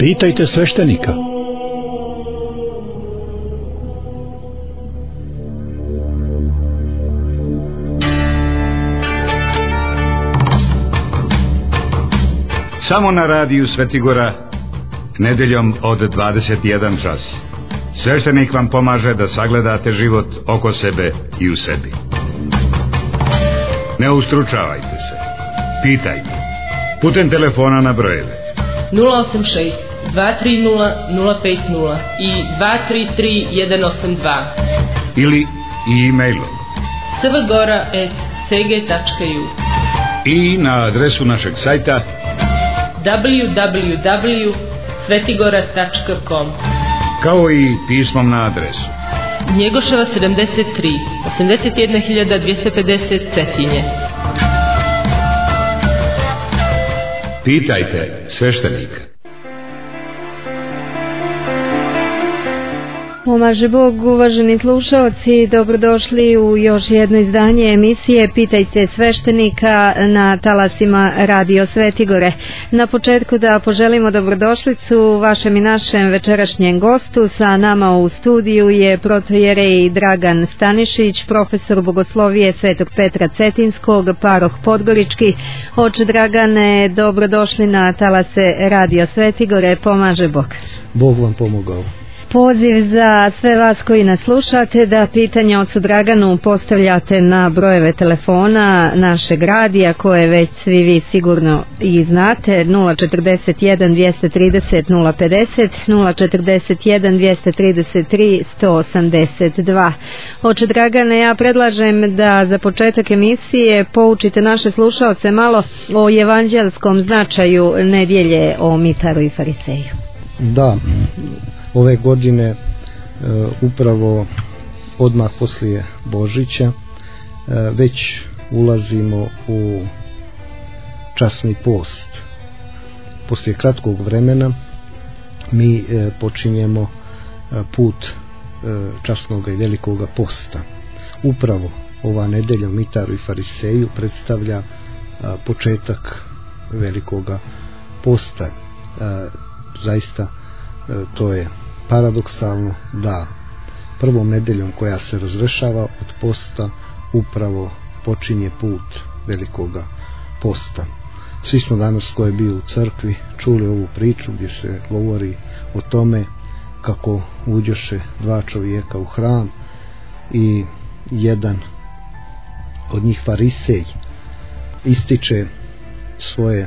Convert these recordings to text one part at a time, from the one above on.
Pitajte sveštenika. Samo na radiju Svetigora, nedeljom od 21 čas. Sveštenik vam pomaže da sagledate život oko sebe i u sebi. Ne ustručavajte se. Pitajte. Putem telefona na brojeve 086 230 050 i 233 182 ili e-mailom svgora@cg.ju i na adresu našeg sajta www.svetigora.com, kao i pismom na adresu Njegoševa 73 81250 Cetinje. Pitajte sveštenika. Pomaže Bog, uvaženi slušalci, dobrodošli u još jedno izdanje emisije Pitajte sveštenika na talasima Radio Svetigore. Na početku da poželimo dobrodošlicu vašem i našem večerašnjem gostu. Sa nama u studiju je protojerej Dragan Stanišić, profesor bogoslovije Svetog Petra Cetinskog, paroh Podgorički. Oče Dragane, dobrodošli na talase Radio Svetigore. Pomaže Bog. Bog vam pomogao. Poziv za sve vas koji nas slušate da pitanja ocu Draganu postavljate na brojeve telefona našeg radija koje već svi vi sigurno i znate: 041 230 050, 041 233 182. Oče Dragane, ja predlažem da za početak emisije poučite naše slušaoce malo o evanđelskom značaju nedjelje o Mitaru i Fariseju. Da, ove godine upravo odmah poslije Božića već ulazimo u časni post. Poslije kratkog vremena mi počinjemo put časnog i velikoga posta. Upravo ova nedelja u Mitaru i Fariseju predstavlja početak velikoga posta. Zaista to je paradoksalno da prvom nedeljom koja se razrešava od posta upravo počinje put velikoga posta. Svi smo danas koji je bio u crkvi čuli ovu priču gdje se govori o tome kako uđoše dva čovjeka u hram i jedan od njih Farisej ističe svoje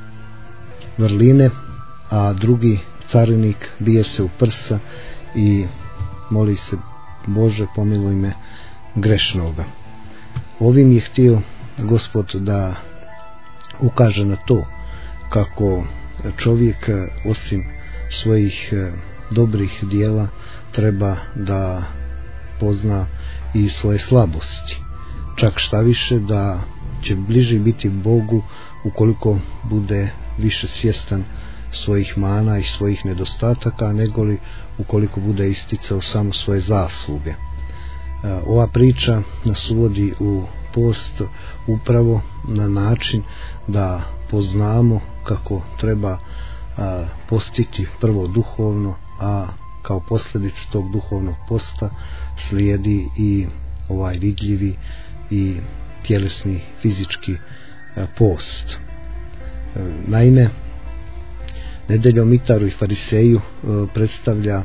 vrline, a drugi carinik bije se u prsa i moli se: Bože, pomiluj me grešnoga. Ovim je htio Gospod da ukaže na to kako čovjek osim svojih dobrih dijela treba da pozna i svoje slabosti. Čak šta više, da će bliže biti Bogu ukoliko bude više svjestan svojih mana i svojih nedostataka, negoli ukoliko bude isticao samo svoje zasluge. Ova priča nas uvodi u post upravo na način da poznamo kako treba postiti prvo duhovno, a kao posljedicu tog duhovnog posta slijedi i ovaj vidljivi i tjelesni fizički post. Naime, nedelja o Mitaru i Fariseju predstavlja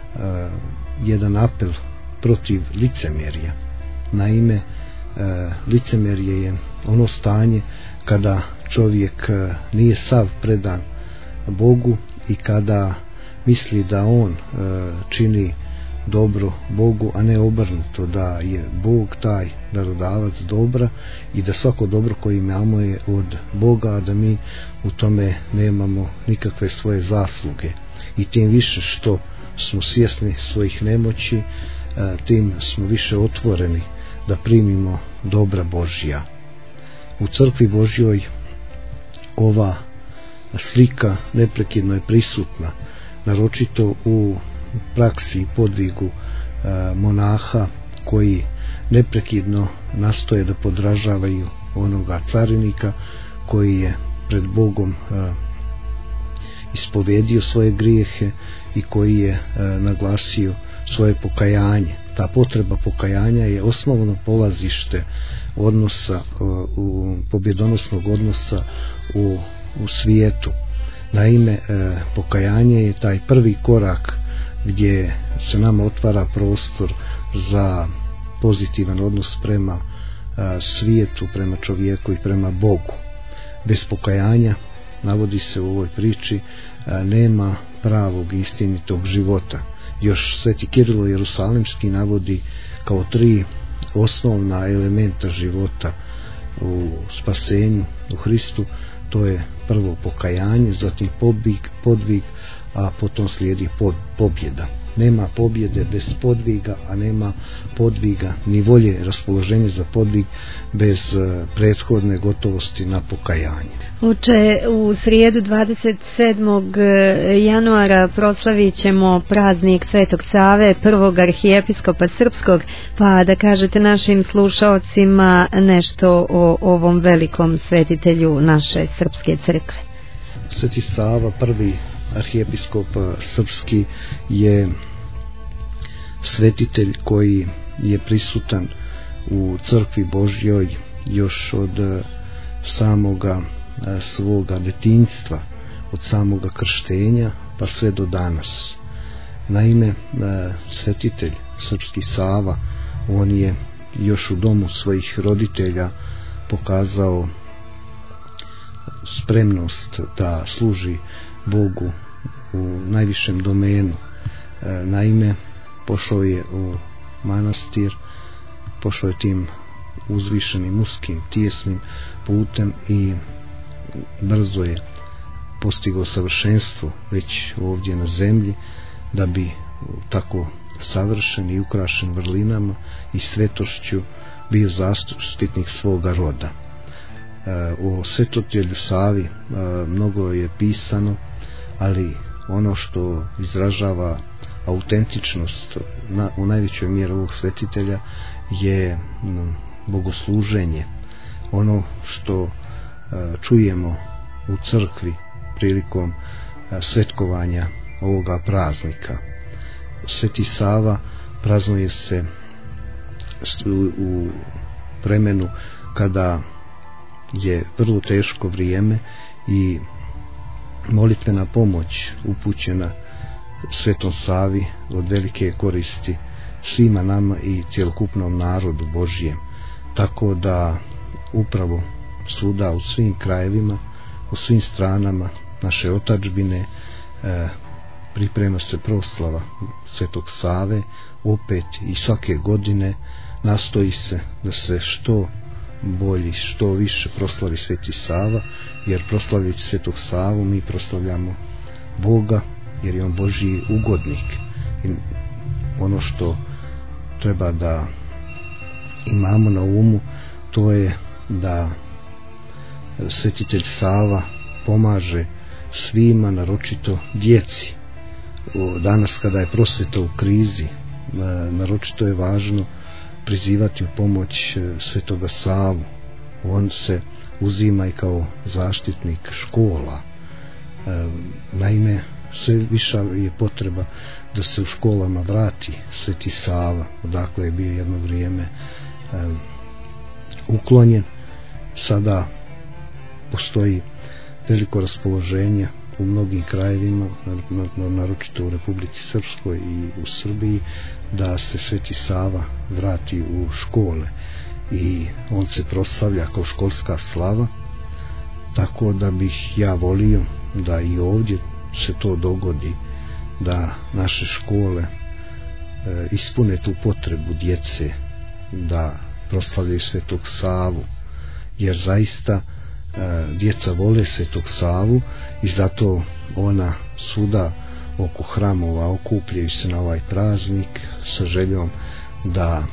jedan apel protiv licemjerja. Naime, licemjerje je ono stanje kada čovjek nije sav predan Bogu i kada misli da on čini dobro Bogu, a ne obrnuto, da je Bog taj darodavac dobra i da svako dobro koje imamo je od Boga, a da mi u tome nemamo nikakve svoje zasluge. I tim više što smo svjesni svojih nemoći, tim smo više otvoreni da primimo dobra Božja. U crkvi Božjoj ova slika neprekidno je prisutna, naročito u praksi i podvigu monaha koji neprekidno nastoje da podražavaju onoga carinika koji je pred Bogom ispovedio svoje grijehe i koji je naglasio svoje pokajanje. Ta potreba pokajanja je osnovno polazište odnosa, pobjedonosnog odnosa u svijetu. Naime, pokajanje je taj prvi korak gdje se nama otvara prostor za pozitivan odnos prema svijetu, prema čovjeku i prema Bogu. Bez pokajanja, navodi se u ovoj priči, nema pravog istinitog života. Još Sveti Kirilo Jerusalimski navodi kao 3 osnovna elementa života u spasenju u Hristu. To je prvo pokajanje, zatim podvig, a potom slijedi pobjeda. Nema pobjede bez podviga, a nema podviga ni volje, raspoloženje za podvig bez prethodne gotovosti na pokajanje. Oče, u srijedu 27. januara proslavit ćemo praznik Svetog Save, prvog arhijepiskopa srpskog, pa da kažete našim slušaocima nešto o ovom velikom svetitelju naše srpske crkve. Sveti Sava, prvi arhijepiskop srpski, je svetitelj koji je prisutan u crkvi Božjoj još od samoga svoga detinjstva, od samoga krštenja pa sve do danas. Naime, svetitelj srpski Sava, on je još u domu svojih roditelja pokazao spremnost da služi Bogu u najvišem domenu. Naime, pošao je u manastir, pošao je tim uzvišenim, uskim, tijesnim putem i brzo je postigao savršenstvo već ovdje na zemlji, da bi tako savršen i ukrašen vrlinama i svetošću bio zaštitnik svoga roda. O svetitelju Savi mnogo je pisano, ali ono što izražava autentičnost u najvećoj mjeri ovog svetitelja je bogosluženje. Ono što čujemo u crkvi prilikom svetkovanja ovoga praznika. Sveti Sava praznuje se u vremenu kada je vrlo teško vrijeme i molitvena pomoć upućena Svetom Savi od velike koristi svima nama i cjelokupnom narodu Božjem. Tako da upravo svuda u svim krajevima, u svim stranama naše otadžbine priprema se proslava Svetog Save, opet i svake godine nastoji se da se što bolji, što više proslavi Sveti Sava, jer proslavljajući Svetog Savu mi proslavljamo Boga, jer je on Božji ugodnik. I ono što treba da imamo na umu, to je da svetitelj Sava pomaže svima, naročito djeci. Danas kada je prosvjeta u krizi, naročito je važno prizivati u pomoć Svetoga Savu. On se uzima i kao zaštitnik škola. Naime, sve više je potreba da se u školama vrati Sveti Sava, odakle je bio jedno vrijeme uklonjen. Sada postoji veliko raspoloženje u mnogim krajevima, naročito u Republici Srpskoj i u Srbiji, da se Sveti Sava vrati u škole i on se proslavlja kao školska slava. Tako da bih ja volio da i ovdje se to dogodi, da naše škole ispune tu potrebu djece da proslavljaju Svetog Savu, jer zaista djeca vole Svetog Savu i zato ona svuda oko hramova okupljaju se na ovaj praznik sa željom da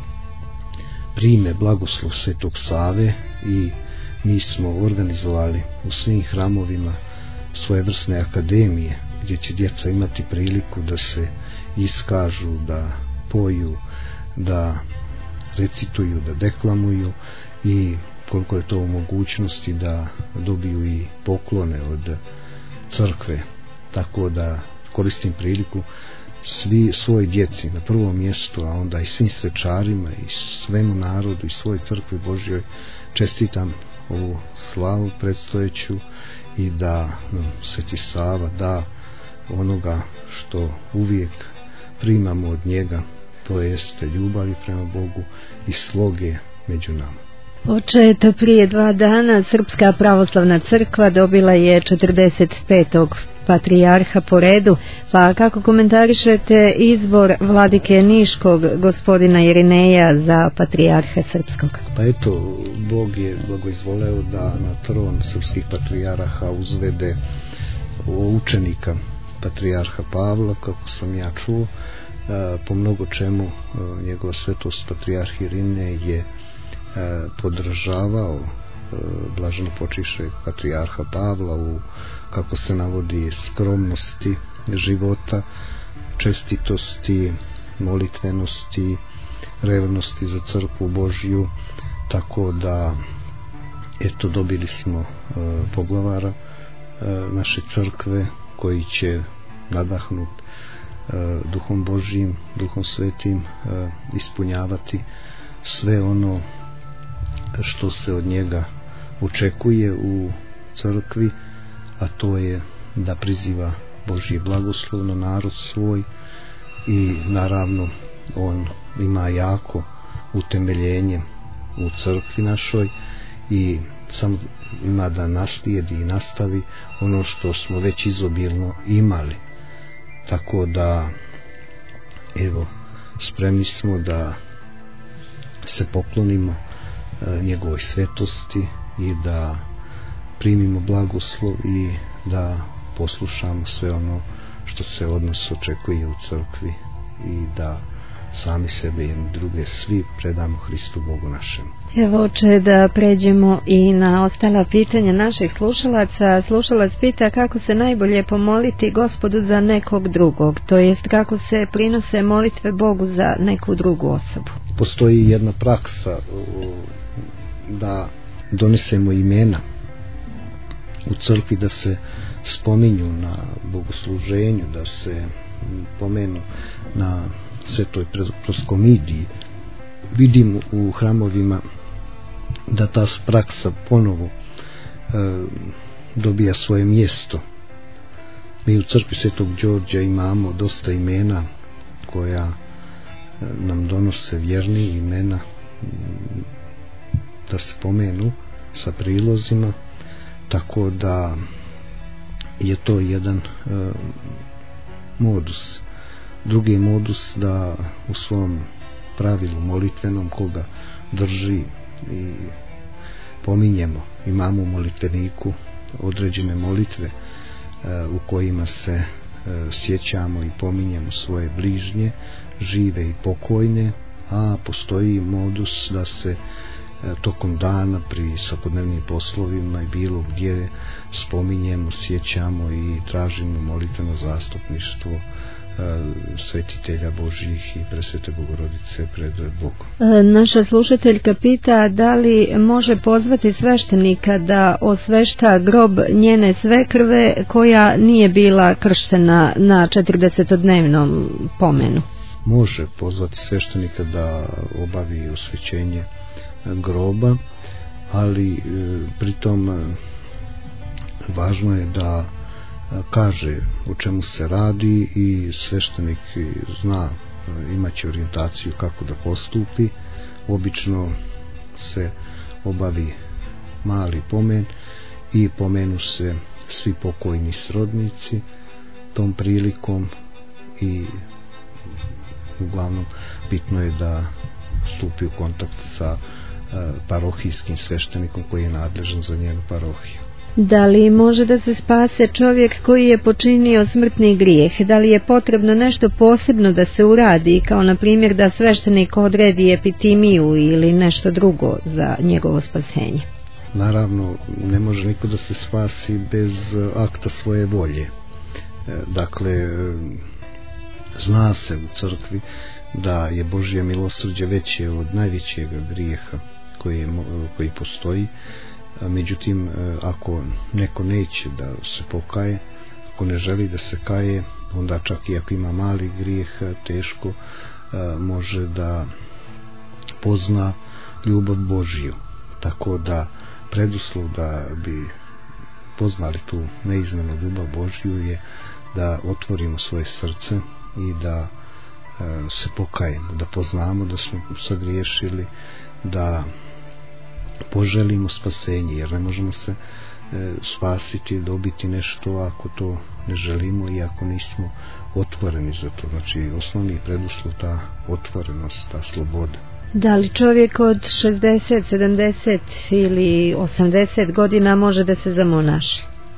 prime blagoslov Svetog Save. I mi smo organizovali u svim hramovima svojevrsne akademije gdje će djeca imati priliku da se iskažu, da poju, da recituju, da deklamuju i koliko je to u mogućnosti da dobiju i poklone od crkve tako da koristim priliku svoj djeci na prvom mjestu, a onda i svim svečarima i svemu narodu i svoj crkvi Božjoj čestitam ovu slavu predstojeću i da nam Sveti Sava da onoga što uvijek primamo od njega, to jeste ljubavi prema Bogu i sloge među nama. Oče, to prije 2 dana Srpska pravoslavna crkva dobila je 45. patrijarha po redu, pa kako komentarišete izbor vladike Niškog gospodina Irineja za patrijarha srpskog? Pa eto, Bog je blagoizvoleo da na tron srpskih patrijaraha uzvede učenika patrijarha Pavla, kako sam ja čuo. Po mnogo čemu njegova svetost patrijarh Irinej je podržavao blaženo počivšeg patrijarha Pavla u, kako se navodi, skromnosti života, čestitosti, molitvenosti, revnosti za crkvu Božju, tako da eto dobili smo poglavara naše crkve koji će nadahnut Duhom Božjim, Duhom Svetim ispunjavati sve ono što se od njega očekuje u crkvi, a to je da priziva Božji blagoslov na narod svoj i naravno on ima jako utemeljenje u crkvi našoj i samo ima da naslijedi i nastavi ono što smo već izobilno imali. Tako da evo, spremni smo da se poklonimo njegovoj svetosti i da primimo blagoslov i da poslušamo sve ono što se od nas očekuje u crkvi i da sami sebe i druge svi predamo Hristu Bogu našem. Evo, oče, da pređemo i na ostala pitanja naših slušalaca. Slušalac pita kako se najbolje pomoliti Gospodu za nekog drugog, to jest kako se prinose molitve Bogu za neku drugu osobu. Postoji jedna praksa da donesemo imena u crkvi, da se spominju na bogosluženju, da se pomenu na svetoj proskomidiji. Vidim u hramovima da ta praksa ponovo dobija svoje mjesto. Mi u crkvi Svetog Đorđa imamo dosta imena koja nam donose vjerni, imena da se pomenu sa prilozima, tako da je to jedan modus. Drugi modus da u svom pravilu molitvenom koga drži i pominjemo, imamo u molitveniku određene molitve u kojima se sjećamo i pominjemo svoje bližnje, žive i pokojne, a postoji modus da se tokom dana pri svakodnevnim poslovima i bilo gdje spominjemo, sjećamo i tražimo molitveno zastupništvo svetitelja Božjih i presvete Bogorodice pred Bogom. Naša slušateljka pita da li može pozvati sveštenika da osvešta grob njene svekrve koja nije bila krštena na 40-dnevnom pomenu. Može pozvati sveštenika da obavi osvećenje groba, ali pritom važno je da kaže o čemu se radi i sveštenik zna, imaće orijentaciju kako da postupi. Obično se obavi mali pomen i pomenu se svi pokojni srodnici tom prilikom i uglavnom bitno je da stupi u kontakt sa parohijskim sveštenikom koji je nadležan za njenu parohiju. Da li može da se spase čovjek koji je počinio smrtni grijeh? Da li je potrebno nešto posebno da se uradi, kao na primjer da sveštenik odredi epitimiju ili nešto drugo za njegovo spasenje? Naravno, ne može niko da se spasi bez akta svoje volje. Dakle, zna se u crkvi da je Božje milosrđe veće od najvećeg grijeha koji postoji. Međutim, ako neko neće da se pokaje, ako ne želi da se kaje, onda čak i ako ima mali grijeh, teško može da pozna ljubav Božiju. Tako da preduslov da bi poznali tu neizmjernu ljubav Božju je da otvorimo svoje srce i da se pokajemo, da poznamo da smo sagriješili, da poželimo spasenje, jer ne možemo se spasiti, dobiti nešto ako to ne želimo i ako nismo otvoreni za to. Znači osnovni preduslov ta otvorenost, ta sloboda. Da li čovjek od 60, 70 ili 80 godina može da se zamonaši?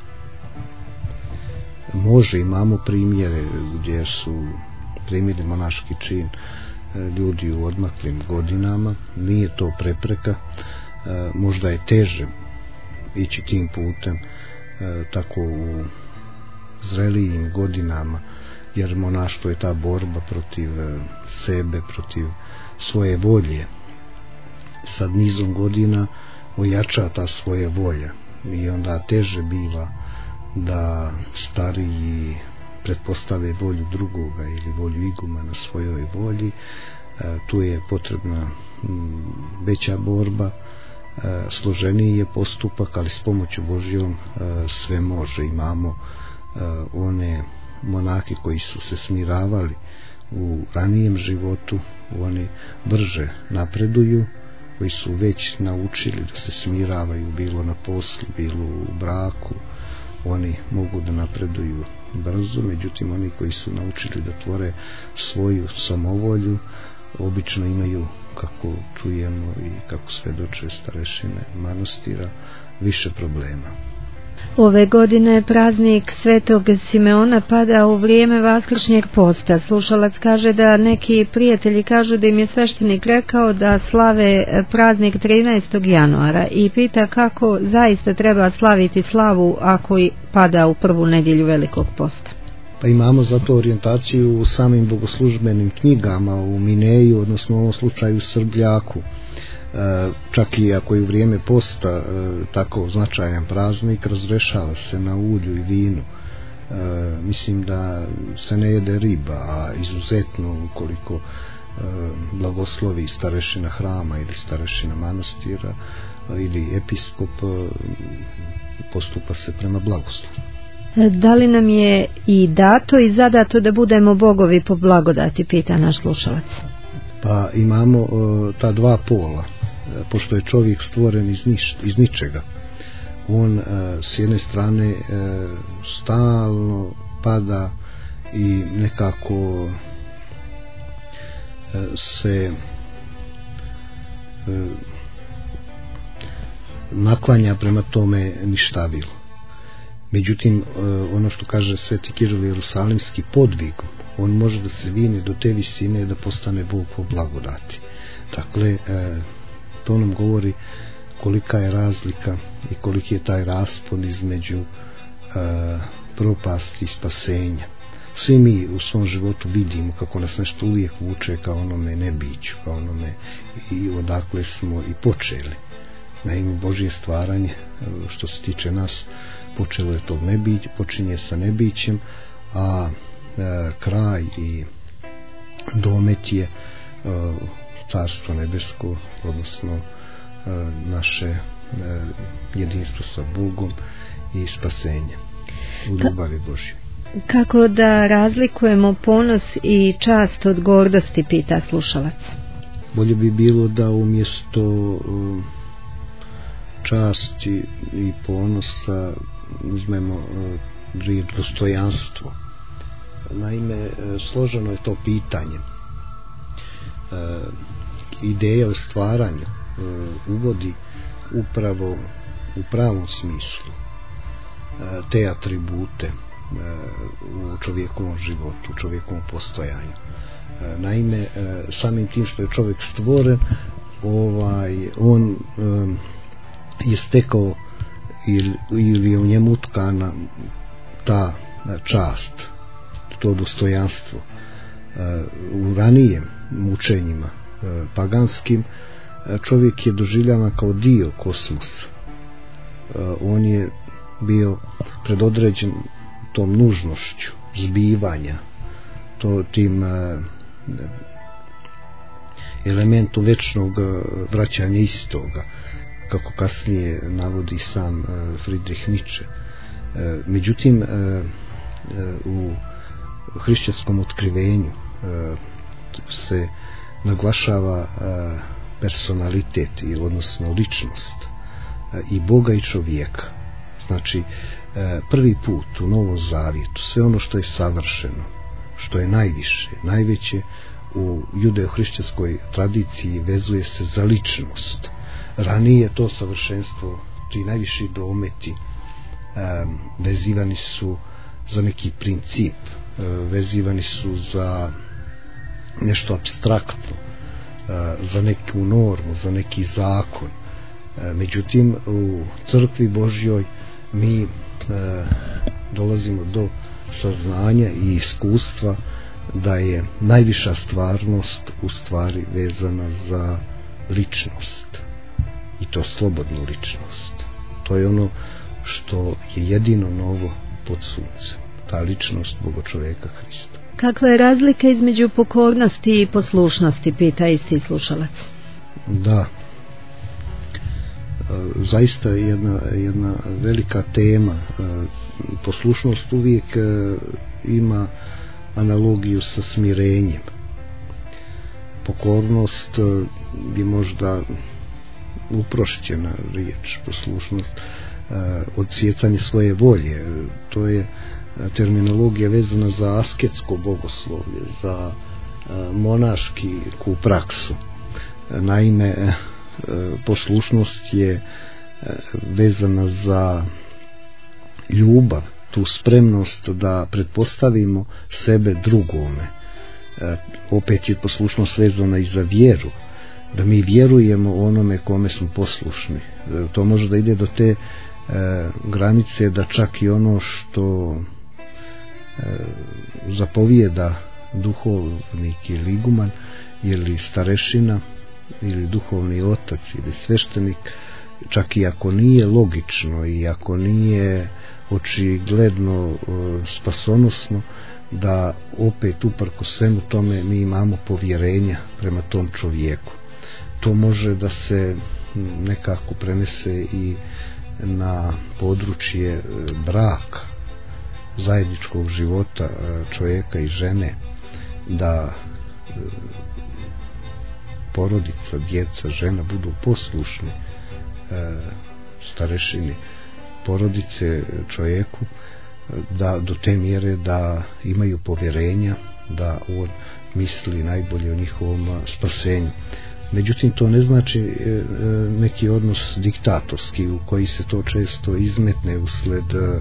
Može, imamo primjere gdje su primjeri monaški čin ljudi u odmaklim godinama, nije to prepreka, možda je teže ići tim putem tako u zrelijim godinama, jer monaštvo je ta borba protiv sebe, protiv svoje volje. Sad nizom godina ojača ta svoja volja i onda teže biva da stariji pretpostave volju drugoga ili volju igumana svojoj volji. Tu je potrebna veća borba, složeniji je postupak, ali s pomoću Božjom sve može. Imamo one monake koji su se smiravali u ranijem životu, oni brže napreduju, koji su već naučili da se smiravaju, bilo na poslu, bilo u braku, oni mogu da napreduju brzo. Međutim, oni koji su naučili da tvore svoju samovolju, obično imaju, kako čujemo i kako svedoče starešine manastira, više problema. Ove godine praznik Svetog Simeona pada u vrijeme vaskršnjeg posta. Slušalac kaže da neki prijatelji kažu da im je sveštenik rekao da slave praznik 13. januara i pita kako zaista treba slaviti slavu ako i pada u prvu nedjelju Velikog posta. Pa imamo zato orijentaciju u samim bogoslužbenim knjigama, u Mineju, odnosno u ovom slučaju Srbljaku. Čak i ako je u vrijeme posta tako značajan praznik, razrešava se na ulju i vinu. Mislim da se ne jede riba, a izuzetno ukoliko blagoslovi starešina hrama ili starešina manastira ili episkop, postupa se prema blagoslovu. Da li nam je i dato i zadato da budemo bogovi po blagodati, pita naš slušalac. Pa imamo ta dva pola. Pošto je čovjek stvoren iz ničega, on s jedne strane stalno pada i nekako se naklanja prema tome ništavilu. Međutim, ono što kaže Sveti Kiril Jerusalimski, podvigom on može da se vine do te visine da postane Bog po blagodati. Dakle, to nam govori kolika je razlika i koliki je taj raspon između propasti i spasenja. Svi mi u svom životu vidimo kako nas nešto uvijek vuče ka onome nebiću, ka onome i odakle smo i počeli. Naime, Božje stvaranje, što se tiče nas, počelo je tog nebića, počinje sa nebićem, a kraj i domet je Carstvo nebesko, odnosno naše jedinstvo sa Bogom i spasenje u ljubavi Božje. Kako da razlikujemo ponos i čast od gordosti, pita slušalac. Bolje bi bilo da umjesto časti i ponosa uzmemo riječ dostojanstvo. Naime, složeno je to pitanje. Ideja o stvaranju uvodi upravo u pravom smislu te atribute u čovjekovom životu, u čovjekovom postojanju. Naime, samim tim što je čovjek stvoren, on je stekao ili je u njemu utkana ta čast, to dostojanstvo. U ranijim mučenjima paganskim čovjek je doživljavan kao dio kosmosa. On je bio predodređen tom nužnošću zbivanja, tim elementom večnog vraćanja istoga, kako kasnije navodi sam Friedrich Nietzsche. Međutim, u hrišćanskom otkrivenju se naglašava personalitet, odnosno ličnost i Boga i čovjeka. Znači, prvi put u Novom Zavjetu sve ono što je savršeno, što je najviše, najveće u judeo-hrišćanskoj tradiciji vezuje se za ličnost. Ranije to savršenstvo, ti najviši dometi vezivani su za neki princip, vezivani su za nešto apstraktno, za neku normu, za neki zakon. Međutim, u crkvi Božjoj mi dolazimo do saznanja i iskustva da je najviša stvarnost u stvari vezana za ličnost, i to slobodnu ličnost. To je ono što je jedino novo pod suncem, ta ličnost Bogočoveka Hrista. Kakva je razlika između pokornosti i poslušnosti, pita isti slušalac. Da, zaista je jedna velika tema. Poslušnost uvijek ima analogiju sa smirenjem. Pokornost bi možda uprošćena riječ, poslušnost, odsjecanje svoje volje. To je terminologija vezana za asketsko bogoslovlje, za monašku praksu. Naime, poslušnost je vezana za ljubav, tu spremnost da pretpostavimo sebe drugome. Opet je poslušnost vezana i za vjeru, da mi vjerujemo onome kome smo poslušni. To može da ide do te granice da čak i ono što zapovijeda duhovnik ili iguman ili starešina ili duhovni otac ili sveštenik, čak i ako nije logično i ako nije očigledno spasonosno, da opet uprko svemu tome mi imamo povjerenja prema tom čovjeku. To može da se nekako prenese i na područje braka, zajedničkog života čovjeka i žene, da porodica, djeca, žena budu poslušni starešini porodice, čovjeku, da do te mjere da imaju povjerenja da on misli najbolje o njihovom spasenju. Međutim, to ne znači neki odnos diktatorski u koji se to često izmetne usled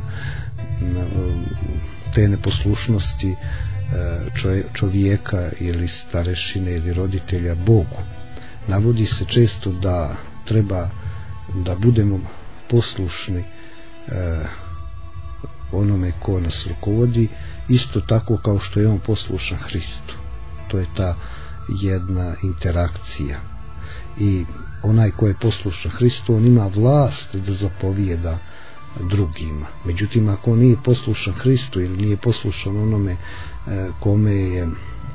te neposlušnosti čovjeka ili starešine ili roditelja Bogu. Navodi se često da treba da budemo poslušni onome ko nas rukovodi, isto tako kao što je on poslušan Hristu. To je ta jedna interakcija. I onaj ko je poslušan Hristu, on ima vlast da zapovijeda drugima. Međutim, ako on nije poslušan Hristu ili nije poslušan onome kome je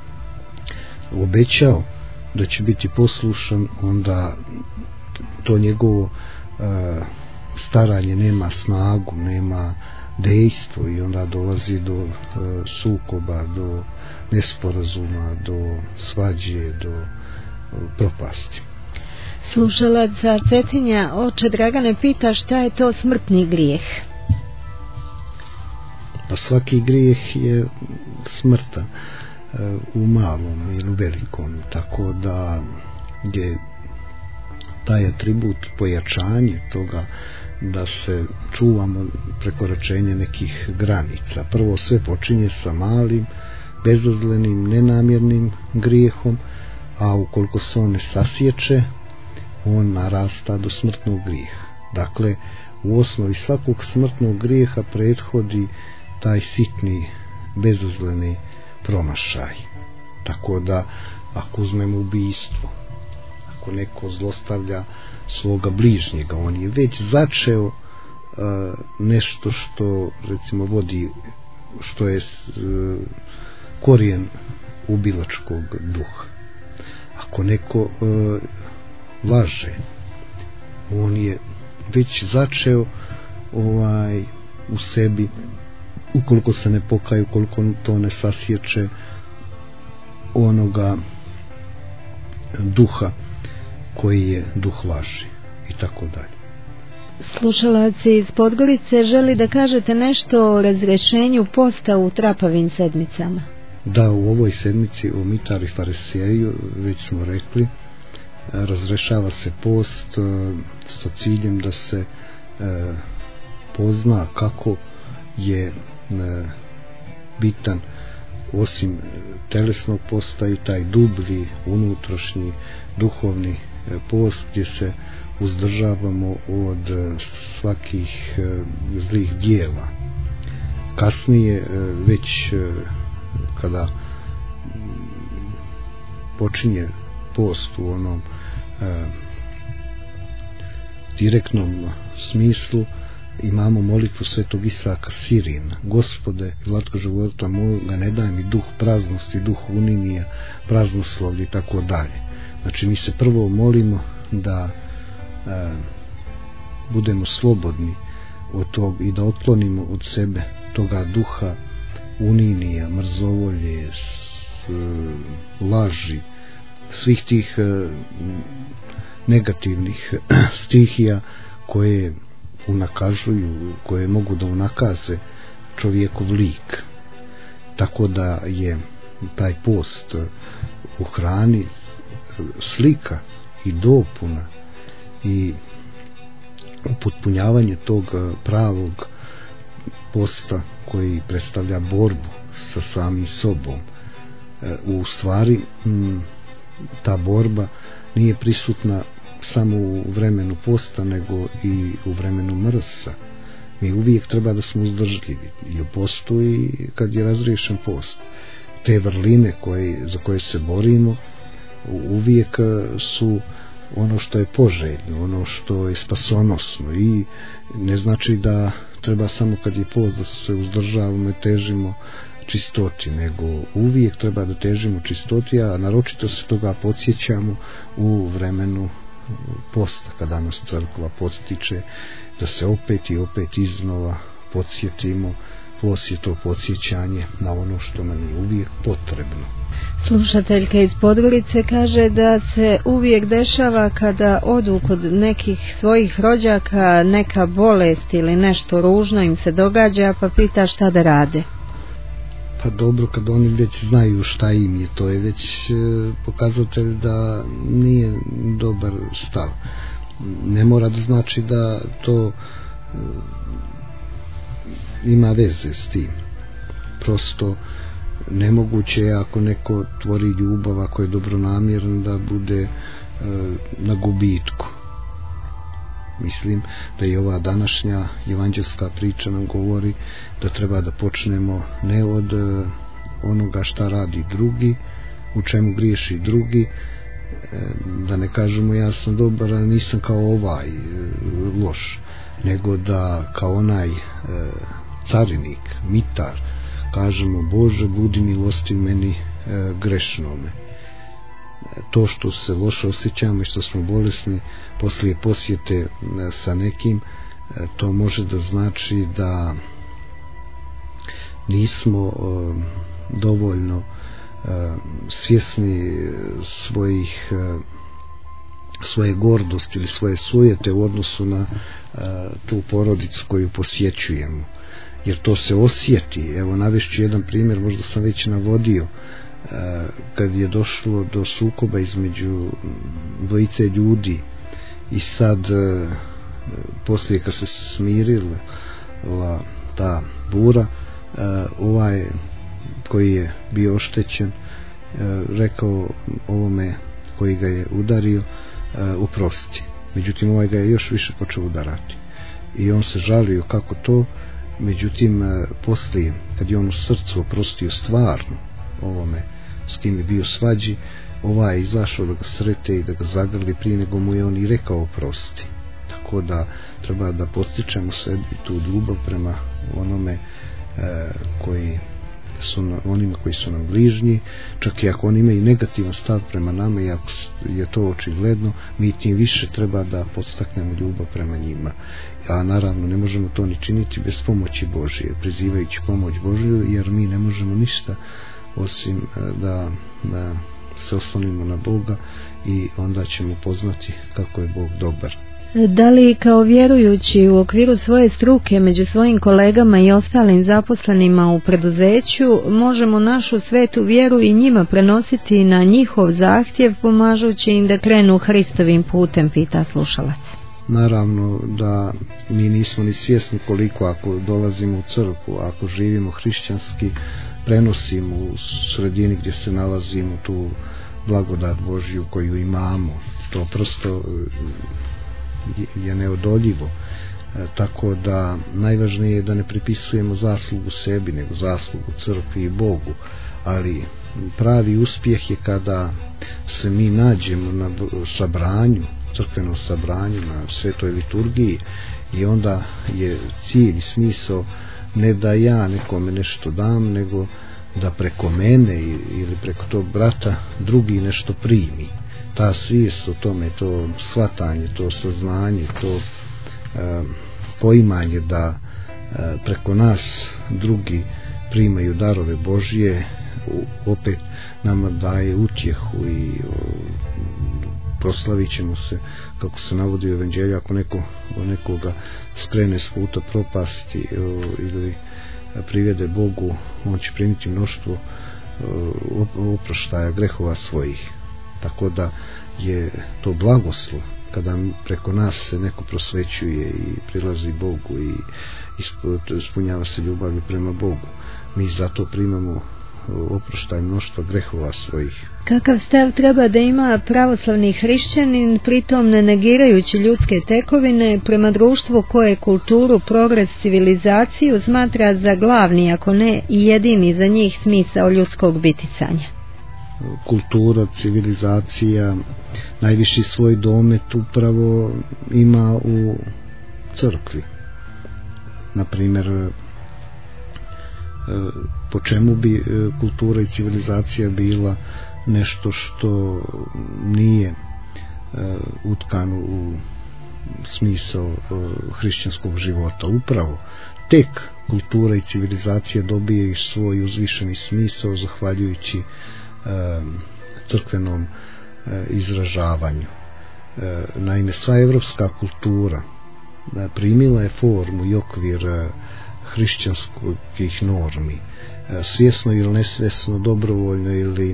obećao da će biti poslušan, onda to njegovo staranje nema snagu, nema dejstvo i onda dolazi do sukoba, do nesporazuma, do svađe, do propasti. Slušalac za Cetinja, oče Dragane, pita šta je to smrtni grijeh? Pa svaki grijeh je smrta, u malom ili u velikom, tako da je taj atribut pojačanje toga da se čuvamo prekoračenja nekih granica. Prvo sve počinje sa malim, bezazlenim, nenamjernim grijehom, a ukoliko se on ne sasječe, on narasta do smrtnog grijeha. Dakle, u osnovi svakog smrtnog grijeha prethodi taj sitni, bezazleni promašaj. Tako da, ako uzmemo ubijstvo, ako neko zlostavlja svoga bližnjega, on je već začeo nešto što recimo vodi što je korijen ubilačkog duha. Ako neko laže, on je već začeo u sebi, ukoliko se ne pokaju, ukoliko to ne sasjeće onoga duha koji je duh laži i tako dalje. Slušalac iz Podgorice želi da kažete nešto o razrešenju posta u Trapavim sedmicama. Da, u ovoj sedmici o Mitaru i Fariseju, već smo rekli, razrešava se post sa ciljem da se pozna kako je bitan osim telesnog posta i taj dublji, unutrašnji, duhovni post gdje se uzdržavamo od svakih zlih dijela. Kasnije, već kada počinje post u onom direktnom smislu, imamo molitvu svetog Isaka Sirina: Gospode, vlatko života moga, ne daj mi duh praznosti, duh uninija, praznoslovlja i tako dalje. Znači, mi se prvo molimo da budemo slobodni od tog i da otklonimo od sebe toga duha uninija, mrzovolje, laži, svih tih negativnih stihija koje unakažuju, koje mogu da unakaze čovjekov lik. Tako da je taj post u hrani slika i dopuna i upotpunjavanje tog pravog posta koji predstavlja borbu sa samim sobom. U stvari ta borba nije prisutna samo u vremenu posta, nego i u vremenu mrsa. Mi uvijek treba da smo uzdržljivi i u postu i kad je razriješen post. Te vrline za koje se borimo uvijek su ono što je poželjno, ono što je spasonosno, i ne znači da treba samo kad je post da se uzdržavamo i težimo čistoti, nego uvijek treba da težimo čistoti, a naročito se toga podsjećamo u vremenu posta, kada nas crkva podstiče da se opet i opet iznova podsjetimo. Post je to podsjećanje na ono što nam je uvijek potrebno. Slušateljka iz Podgorice kaže da se uvijek dešava kada odu kod nekih svojih rođaka neka bolest ili nešto ružno im se događa, pa pita šta da rade. Pa dobro, kad oni već znaju šta im je, to je već pokazatelj da nije dobar stav. Ne mora da znači da to ima veze s tim. Prosto nemoguće je, ako neko tvori ljubav, ako je dobronamjeran, da bude na gubitku. Mislim da i ova današnja evanđelska priča nam govori da treba da počnemo ne od onoga šta radi drugi, u čemu griješi drugi, da ne kažemo ja sam dobar, a nisam kao ovaj loš, nego da kao onaj carinik, mitar, kažemo: Bože, budi milostiv meni grešnome. To što se loše osjećamo i što smo bolesni poslije posjete sa nekim, to može da znači da nismo dovoljno svjesni svoje gordosti ili svoje sujete u odnosu na tu porodicu koju posjećujemo, jer to se osjeti. Evo, navešću jedan primjer, možda sam već navodio, kad je došlo do sukoba između dvojice ljudi, i sad poslije kad se smirila ta bura, ovaj koji je bio oštećen rekao ovome koji ga je udario: oprosti. Međutim, ovaj ga je još više počeo udarati i on se žalio kako to. Međutim, poslije, kad je on u srcu oprostio stvarno ovome s kim je bio svađi, ovaj je izašao da ga srete i da ga zagrli prije nego mu je on i rekao oprosti. Tako da treba da podstičemo sebi tu ljubav prema onome onima koji su nam bližnji, čak i ako oni imaju negativan stav prema nama i ako je to očigledno, mi tim više treba da podstaknemo ljubav prema njima. A naravno ne možemo to ni činiti bez pomoći Božije, prizivajući pomoć Božiju, jer mi ne možemo ništa osim da se oslonimo na Boga i onda ćemo poznati kako je Bog dobar. Da li kao vjerujući u okviru svoje struke među svojim kolegama i ostalim zaposlenima u preduzeću možemo našu svetu vjeru i njima prenositi na njihov zahtjev, pomažući im da krenu Hristovim putem, pita slušalac. Naravno da mi nismo ni svjesni koliko, ako dolazimo u crkvu, ako živimo hrišćanski, prenosimo u sredini gdje se nalazimo tu blagodat Božju koju imamo. To prosto je neodoljivo, tako da najvažnije je da ne pripisujemo zaslugu sebi, nego zaslugu crkvi i Bogu, ali pravi uspjeh je kada se mi nađemo na sabranju, crkvenom sabranju, na svetoj liturgiji, i onda je cilj i smisao ne da ja nekome nešto dam, nego da preko mene ili preko tog brata drugi nešto primi. Ta svijest o tome, to shvatanje, to saznanje, to poimanje da preko nas drugi primaju darove Božje, opet nama daje utjehu i proslavit ćemo se, kako se navodi u evanđelju, ako nekoga skrene s puta propasti ili privede Bogu, on će primiti mnoštvo oproštaja grehova svojih. Tako da je to blagoslov kada preko nas se neko prosvećuje i prilazi Bogu i ispunjava se ljubavi prema Bogu. Mi zato primamo oproštaj mnoštva grehova svojih. Kakav stav treba da ima pravoslavni hrišćanin, pritom ne negirajući ljudske tekovine, prema društvu koje kulturu, progres, civilizaciju smatra za glavni, ako ne i jedini za njih smisao ljudskog biticanja? Kultura, civilizacija najviši svoj domet upravo ima u crkvi. Na primjer, po čemu bi kultura i civilizacija bila nešto što nije utkano u smisao hrišćanskog života? Upravo tek kultura i civilizacija dobije i svoj uzvišeni smisao zahvaljujući crkvenom izražavanju. Naime, sva evropska kultura primila je formu i okvir hrišćanskih normi, svjesno ili nesvjesno, dobrovoljno ili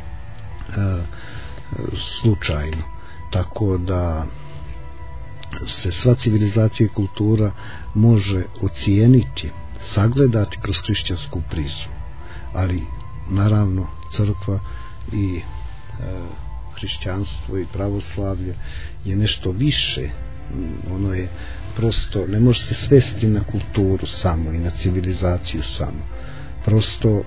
slučajno, tako da se sva civilizacija i kultura može ocijeniti, sagledati kroz hrišćansku prizmu, ali naravno crkva i hrišćanstvo i pravoslavlje je nešto više. Ono je prosto, ne može se svesti na kulturu samo i na civilizaciju samo. Prosto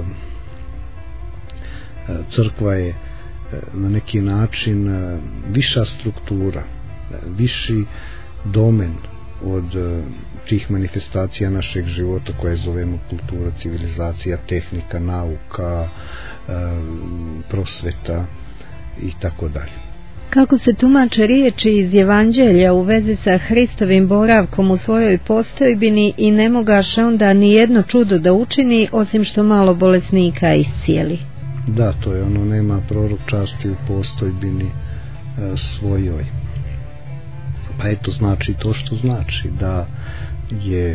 crkva je na neki način viša struktura, viši domen od tih manifestacija našeg života koje zovemo kultura, civilizacija, tehnika, nauka, prosveta i tako dalje. Kako se tumače riječi iz Evanđelja u vezi sa Hristovim boravkom u svojoj postojbini i ne mogaše onda ni jedno čudo da učini osim što malo bolesnika iscijeli? Da, to je ono, nema prorok časti u postojbini svojoj. Pa eto, znači to što znači, da je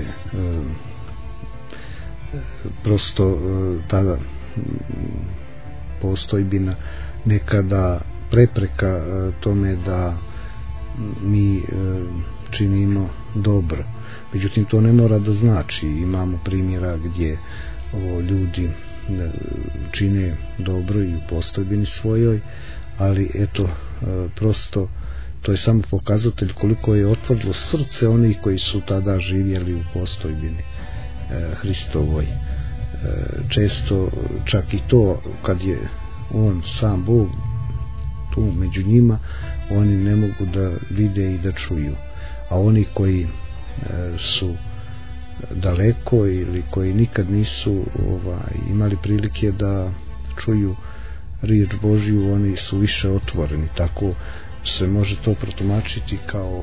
prosto ta postojbina nekada prepreka tome da mi činimo dobro. Međutim, to ne mora da znači. Imamo primjera gdje ljudi čine dobro i u postojbini svojoj, ali eto, prosto to je samo pokazatelj koliko je otvorilo srce onih koji su tada živjeli u postojbini Hristovoj. Često čak i to kad je on sam Bog tu među njima, oni ne mogu da vide i da čuju, a oni koji su daleko ili koji nikad nisu imali prilike da čuju riječ Božju, oni su više otvoreni. Tako se može to protumačiti kao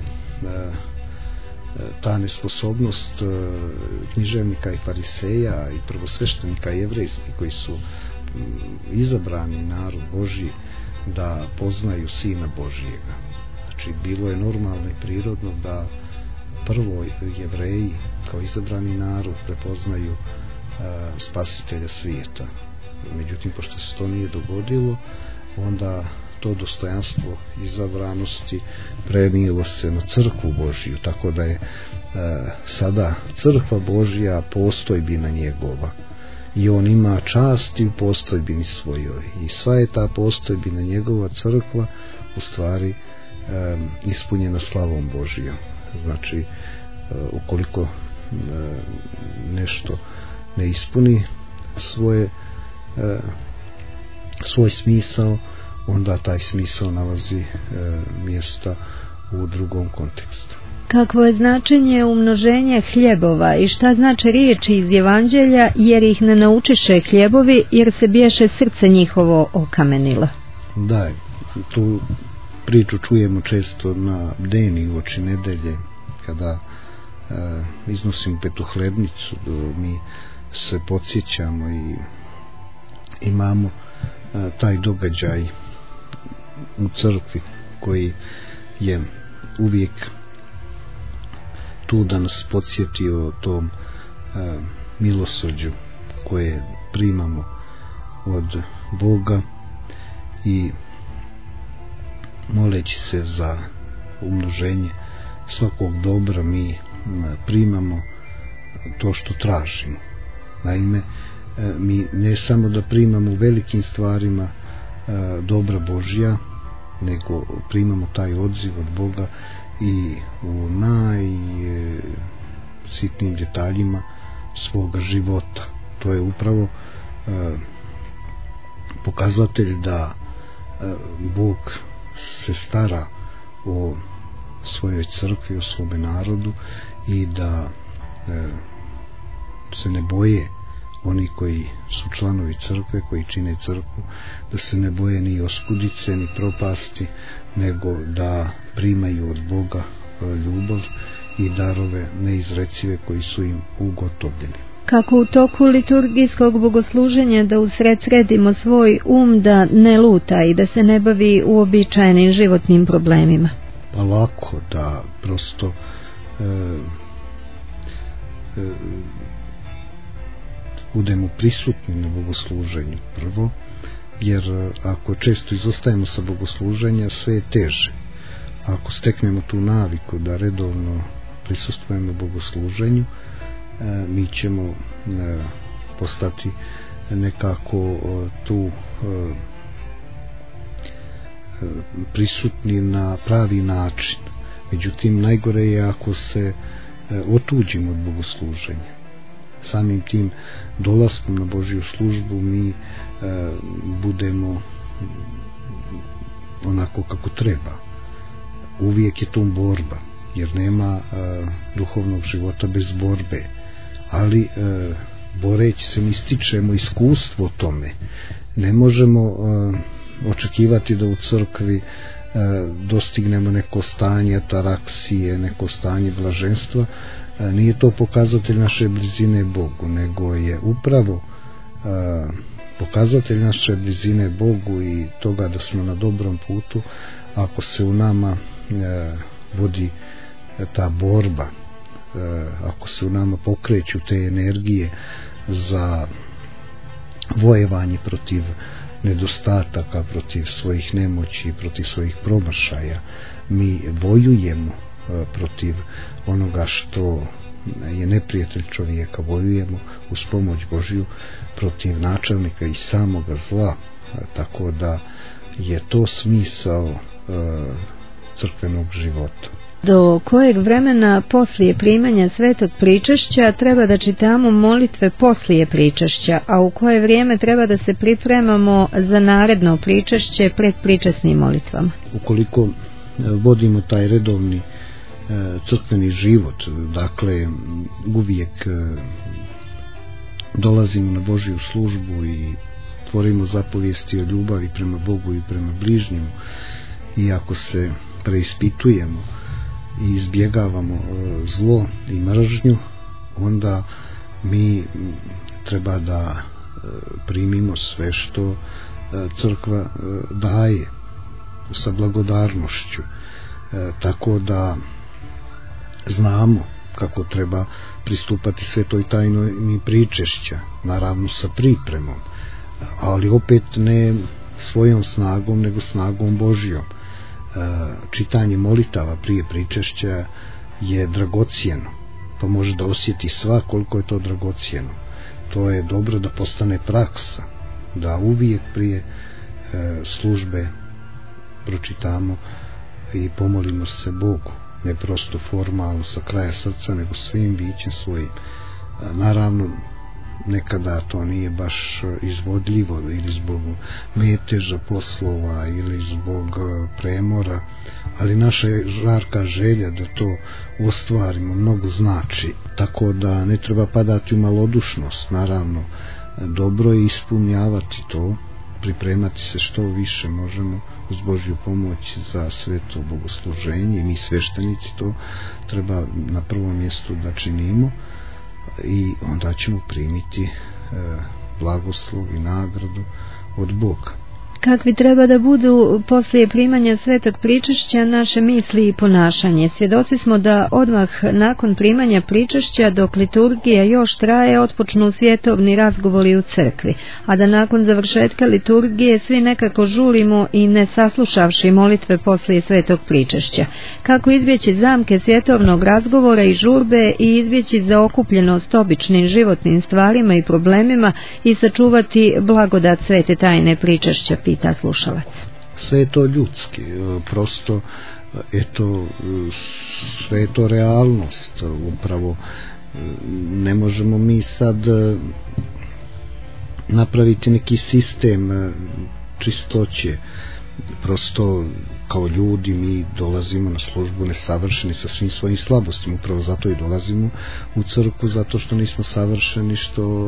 ta nesposobnost književnika i fariseja i prvosveštenika jevrejski koji su izabrani narod Božji da poznaju Sina Božjega. Znači bilo je normalno i prirodno da prvo Jevreji kao izabrani narod prepoznaju spasitelja svijeta. Međutim, pošto se to nije dogodilo, onda to dostojanstvo izabranosti prenijelo se na crkvu Božju, tako da je sada crkva Božja postojbina njegova i on ima časti u postojbini svojoj i sva je ta postojbina njegova crkva u stvari ispunjena slavom Božjom. Znači ukoliko nešto ne ispuni svoj smisao, onda taj smisao nalazi mjesta u drugom kontekstu. Kakvo je značenje umnoženja hljebova i šta znači riječi iz Evanđelja, jer ih ne naučiše hljebovi, jer se biješe srce njihovo okamenilo? Da, tu priču čujemo često na bdeni uoči nedelje, kada iznosimo petohlebnicu, mi se podsjećamo i imamo taj događaj u crkvi koji je uvijek tu da nas podsjeti o tom milosrđu koje primamo od Boga i moleći se za umnoženje svakog dobra mi primamo to što tražimo. Naime, mi ne samo da primamo u velikim stvarima dobra Božja, nego primamo taj odziv od Boga i u najsitnijim detaljima svoga života. To je upravo pokazatelj da Bog se stara o svojoj crkvi, o svome narodu i da se ne boje oni koji su članovi crkve, koji čine crkvu, da se ne boje ni oskudice, ni propasti, nego da primaju od Boga ljubav i darove neizrecive koji su im ugotovljeni. Kako u toku liturgijskog bogosluženja da usredsredimo svoj da ne luta i da se ne bavi uobičajenim životnim problemima? Pa lako da prosto budemo prisutni na bogosluženju prvo, jer ako često izostajemo sa bogosluženja, sve je teže. Ako steknemo tu naviku da redovno prisustvujemo bogosluženju, mi ćemo postati nekako tu prisutni na pravi način. Međutim, najgore je ako se otuđimo od bogosluženja. Samim tim dolaskom na Božju službu mi budemo onako kako treba. Uvijek je to borba, jer nema duhovnog života bez borbe, ali boreći se mi stičemo iskustvo o tome. Ne možemo očekivati da u crkvi dostignemo neko stanje ataraksije, neko stanje blaženstva. Nije to pokazatelj naše blizine Bogu, nego je upravo pokazatelj naše blizine Bogu i toga da smo na dobrom putu ako se u nama vodi ta borba, ako se u nama pokreću te energije za vojevanje protiv nedostataka, protiv svojih nemoći, protiv svojih promašaja. Mi vojujemo protiv onoga što je neprijatelj čovjeka, vojujemo uz pomoć Božju protiv načelnika i samoga zla, tako da je to smisao crkvenog života. Do kojeg vremena poslije primanja svetog pričašća treba da čitamo molitve poslije pričašća, a u koje vrijeme treba da se pripremamo za naredno pričašće pred pričasnim molitvama? Ukoliko vodimo taj redovni crkveni život. Dakle, uvijek dolazimo na Božju službu i tvorimo zapovijesti o ljubavi prema Bogu i prema bližnjemu, i ako se preispitujemo i izbjegavamo zlo i mržnju, onda mi treba da primimo sve što crkva daje sa blagodarnošću, tako da znamo kako treba pristupati svetoj tajni pričešća, naravno sa pripremom, ali opet ne svojom snagom, nego snagom Božjom. Čitanje molitava prije pričešća je dragocijeno, pa može da osjeti sva koliko je to dragocijeno. To je dobro da postane praksa, da uvijek prije službe pročitamo i pomolimo se Bogu, ne prosto formalno sa kraja srca, nego svim bićem svojim. Naravno, nekada to nije baš izvodljivo, ili zbog meteža poslova ili zbog premora, ali naša žarka želja da to ostvarimo mnogo znači, tako da ne treba padati u malodušnost. Naravno, dobro je ispunjavati to, pripremati se što više možemo uz Božju pomoć za sveto bogosluženje, i mi sveštenici to treba na prvom mjestu da činimo, i onda ćemo primiti blagoslov i nagradu od Boga. Kakvi treba da budu poslije primanja svetog pričešća naše misli i ponašanje? Svjedoci smo da odmah nakon primanja pričešća, dok liturgija još traje, otpočnu svjetovni razgovori u crkvi, a da nakon završetka liturgije svi nekako žurimo i ne saslušavši molitve poslije svetog pričešća. Kako izbjeći zamke svjetovnog razgovora i žurbe i izbjeći zaokupljenost običnim životnim stvarima i problemima i sačuvati blagodat svete tajne pričešća, pita slušalac. Sve je to ljudski, prosto eto, sve je to realnost. Upravo ne možemo mi sad napraviti neki sistem čistoće. Prosto kao ljudi mi dolazimo na službu nesavršeni sa svim svojim slabostima, upravo zato i dolazimo u crkvu, zato što nismo savršeni, što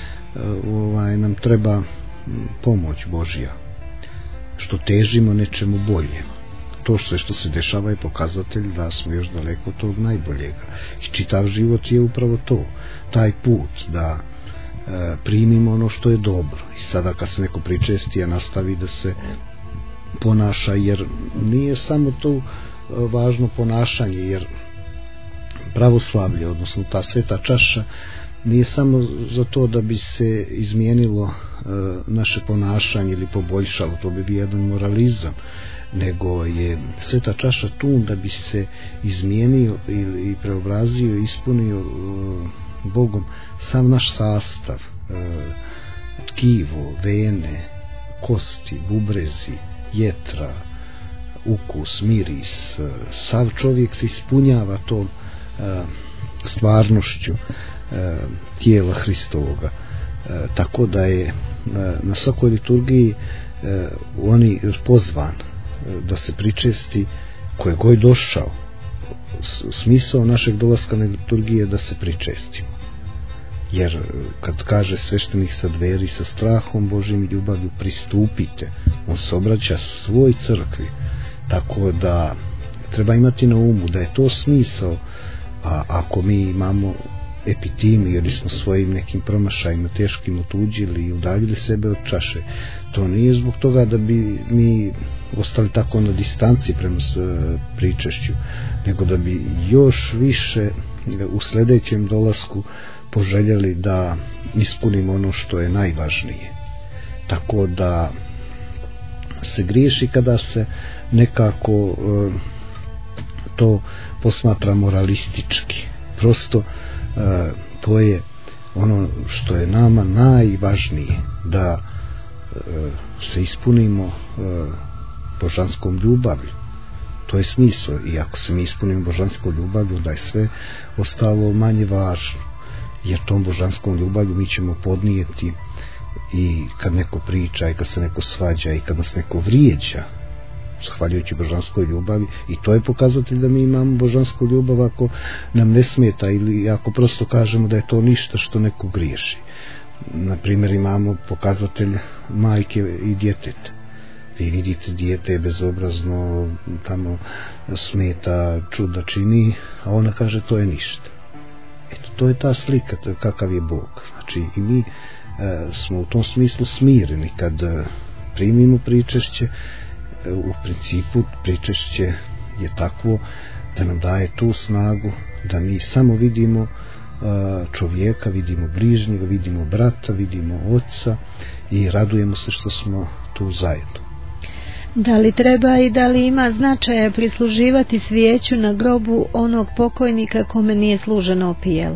nam treba pomoć Božja, što težimo nečemu boljem. To sve što se dešava je pokazatelj da smo još daleko od tog najboljega, i čitav život je upravo to, taj put da primimo ono što je dobro. I sada kad se neko pričesti, a nastavi da se ponaša, jer nije samo to važno ponašanje, jer pravoslavlje, odnosno ta sveta čaša, nije samo za to da bi se izmijenilo naše ponašanje ili poboljšalo, to bi bio jedan moralizam, nego je sveta čaša tu da bi se izmijenio i preobrazio i ispunio Bogom sam naš sastav, tkivo, vene, kosti, bubrezi, jetra, ukus, miris, sav čovjek se ispunjava tom stvarnošću tijela Hristovoga, tako da je na svakoj liturgiji on je pozvan da se pričesti ko je god došao. Smisao našeg dolaska na liturgije je da se pričestimo, jer kad kaže sveštenik sa dveri sa strahom Božjim i ljubavlju pristupite, on se obraća svoj crkvi, tako da treba imati na umu da je to smisao. A ako mi imamo epitimiju ili smo svojim nekim promašajima teškim otuđili i udaljili sebe od čaše, to nije zbog toga da bi mi ostali tako na distanci prema pričešću, nego da bi još više u sljedećem dolasku poželjeli da ispunimo ono što je najvažnije. Tako da se griješi kada se nekako to posmatra moralistički. Prosto to je ono što je nama najvažnije, da se ispunimo božanskom ljubavlju. To je smisao, i ako se mi ispunimo božanskom ljubavlju, da je sve ostalo manje važno, jer tom božanskom ljubavlju mi ćemo podnijeti i kad neko priča, i kad se neko svađa, i kad nas neko vrijeđa, zahvaljujući božanskoj ljubavi, i to je pokazatelj da mi imamo božansku ljubav ako nam ne smeta ili ako prosto kažemo da je to ništa što neko griješi. Na primjer, imamo pokazatelj majke i djeteta. Vi vidite, dijete je bezobrazno, tamo smeta, čuda čini, a ona kaže to je ništa. Eto, to je ta slika, to je kakav je Bog. Znači i mi smo u tom smislu smireni kad primimo pričešće. U principu pričešće je takvo da nam daje tu snagu da mi samo vidimo čovjeka, vidimo bližnjega, vidimo brata, vidimo oca i radujemo se što smo tu zajedno. Da li treba i da li ima značaja prisluživati svijeću na grobu onog pokojnika kome nije služeno opijelo?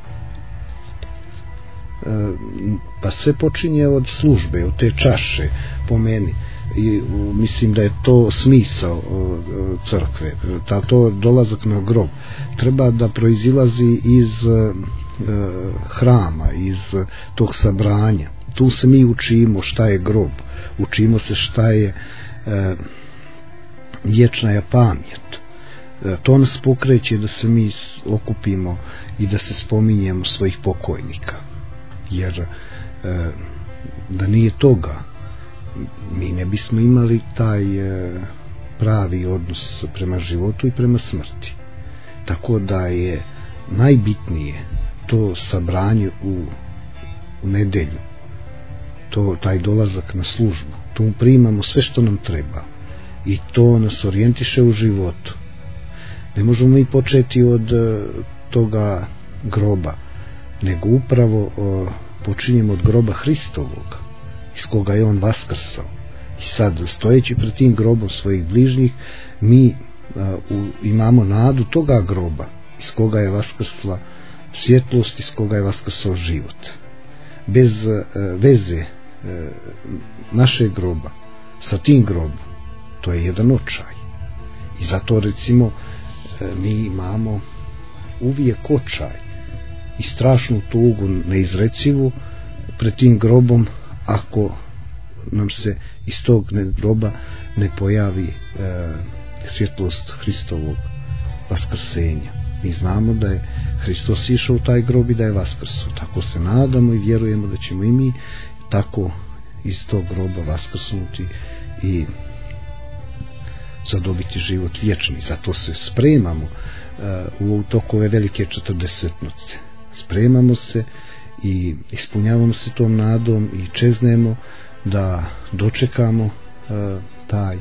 Pa sve počinje od službe, od te čaše, po meni. I mislim da je to smisao crkve, to dolazak na grob treba da proizilazi iz hrama, iz tog sabranja. Tu se mi učimo šta je grob, učimo se šta je vječna pamćet. To nas pokreće da se mi okupimo i da se spominjemo svojih pokojnika, jer da nije toga mi ne bismo imali taj pravi odnos prema životu i prema smrti. Tako da je najbitnije to sabranje u nedelju, taj dolazak na službu. Tu primamo sve što nam treba i to nas orijentiše u životu. Ne možemo mi početi od toga groba, nego upravo počinjemo od groba Hristovog, iz koga je on vaskrsao. I sad, stojeći pred tim grobom svojih bližnjih, mi imamo nadu toga groba iz koga je vaskrsla svjetlost, iz koga je vaskrsao život. Bez veze našeg groba sa tim grobom, to je jedan očaj. I zato, recimo, mi imamo uvijek očaj i strašnu tugu neizrecivu pred tim grobom ako nam se iz tog groba ne pojavi svjetlost Hristovog vaskrsenja. Mi znamo da je Hristos išao u taj grob i da je vaskrsao. Tako se nadamo i vjerujemo da ćemo i mi tako iz tog groba vaskrsnuti i zadobiti život vječni. Zato se spremamo u toku ove velike 40-tnice. Spremamo se i ispunjavamo se tom nadom i čeznemo da dočekamo taj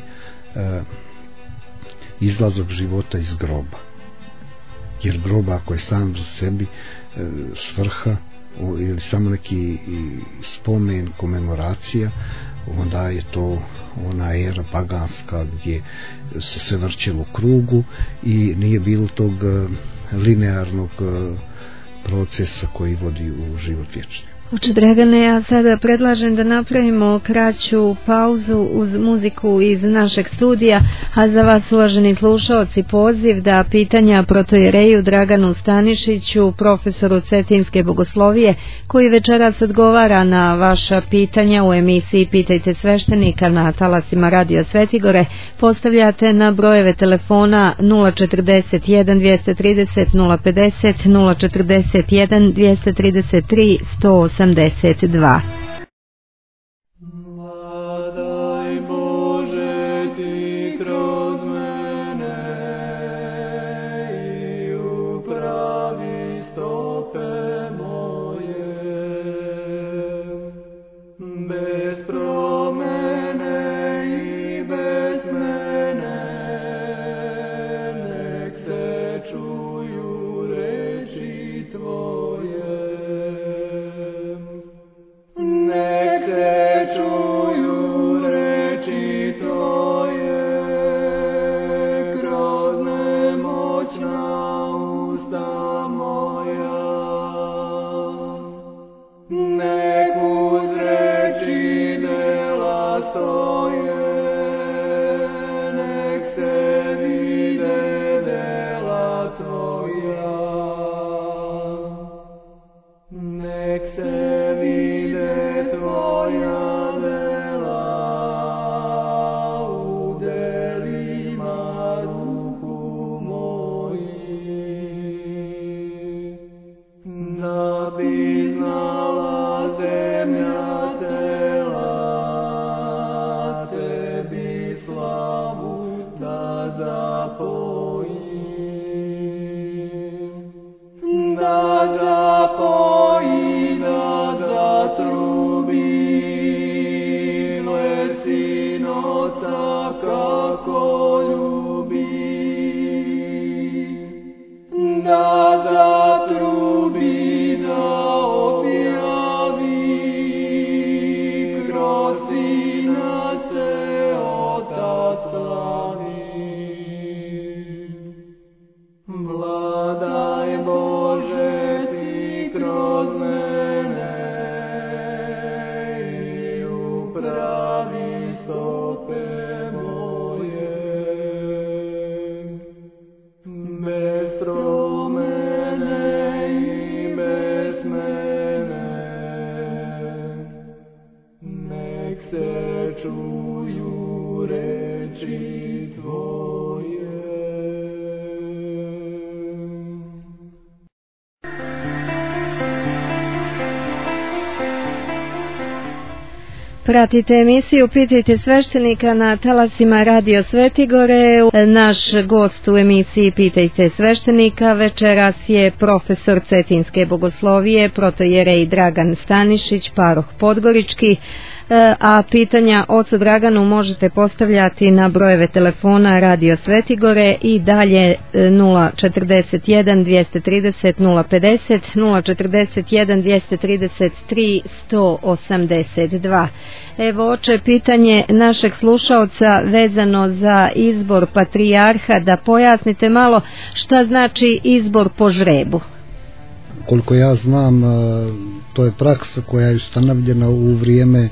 izlazak života iz groba. Jer groba, ako je sam za sebi svrha ili samo neki spomen, komemoracija, onda je to ona era paganska gdje se sve vrćelo u krugu i nije bilo tog linearnog procesa koji vodi u život vječni. Oče Dragane, ja sada predlažem da napravimo kraću pauzu uz muziku iz našeg studija, a za vas, uvaženi slušaoci, poziv da pitanja protojereju Draganu Stanišiću, profesoru Cetinske bogoslovije, koji večeras odgovara na vaša pitanja u emisiji Pitajte sveštenika na talasima Radio Svetigore, postavljate na brojeve telefona 041 230 050, 041 233 182. Tvoje bi znala zemlja cela, tebi slavu da zapojim, da zapoji, da zatrubi, lesinoca kako ljubi, da zatrubi, da objavi, kroz Sina se Otac slavi. Vladaj Bože ti kroz mene i upravi stope moje, bez promene i bez mene, nek se čuju reči Tvoje. Pratite emisiju Pitajte sveštenika na talasima Radio Svetigore. Naš gost u emisiji Pitajte sveštenika večeras je profesor Cetinske bogoslovije, protojerej Dragan Stanišić, paroh Podgorički, a pitanja ocu Draganu možete postavljati na brojeve telefona Radio Svetigore i dalje 041 230 050, 041 233 182. Evo oče, pitanje našeg slušaoca vezano za izbor patrijarha, da pojasnite malo šta znači izbor po žrebu. Koliko ja znam, to je praksa koja je ustanovljena u vrijeme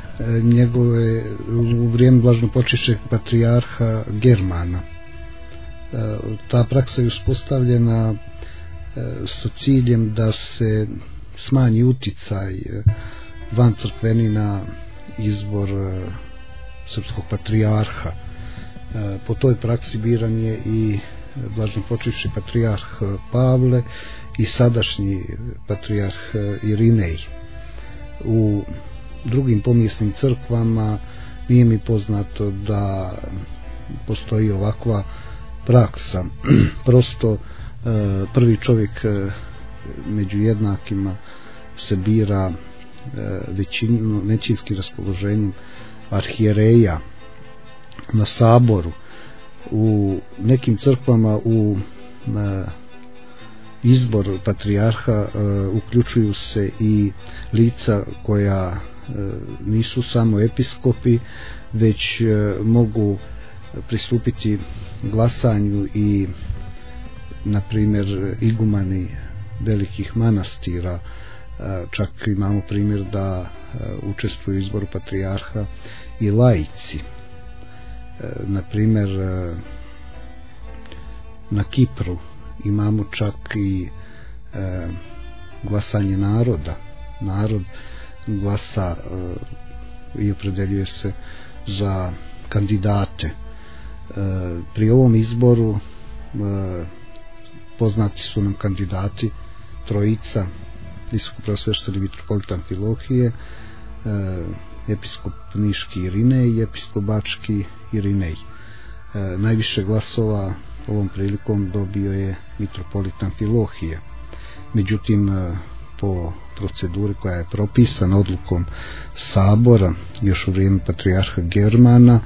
u vrijeme blaženopočivšeg patrijarha Germana. Ta praksa je uspostavljena sa ciljem da se smanji uticaj van crkveni na izbor srpskog patrijarha. Po toj praksi biran je i blaženopočivši patrijarh Pavle i sadašnji patrijarh Irinej. U drugim pomjesnim crkvama nije mi poznato da postoji ovakva praksa. Prosto prvi čovjek među jednakima se bira većinskim raspoloženjem arhijereja na saboru. U nekim crkvama u izbor patrijarha uključuju se i lica koja nisu samo episkopi, već mogu pristupiti glasanju i na primjer igumani velikih manastira. Čak imamo primjer da učestvuju u izboru patrijarha i laici. Na primjer na Kipru imamo čak i glasanje naroda. Narod glasa i opredeljuje se za kandidate. Pri ovom izboru poznati su nam kandidati trojica: visokopreosvešteni mitropolit Amfilohije, episkop niški Irinej i episkop bački Irinej. Najviše glasova ovom prilikom dobio je mitropolit Amfilohije. Međutim, po proceduri koja je propisana odlukom sabora još u vrijeme patrijarha Germana,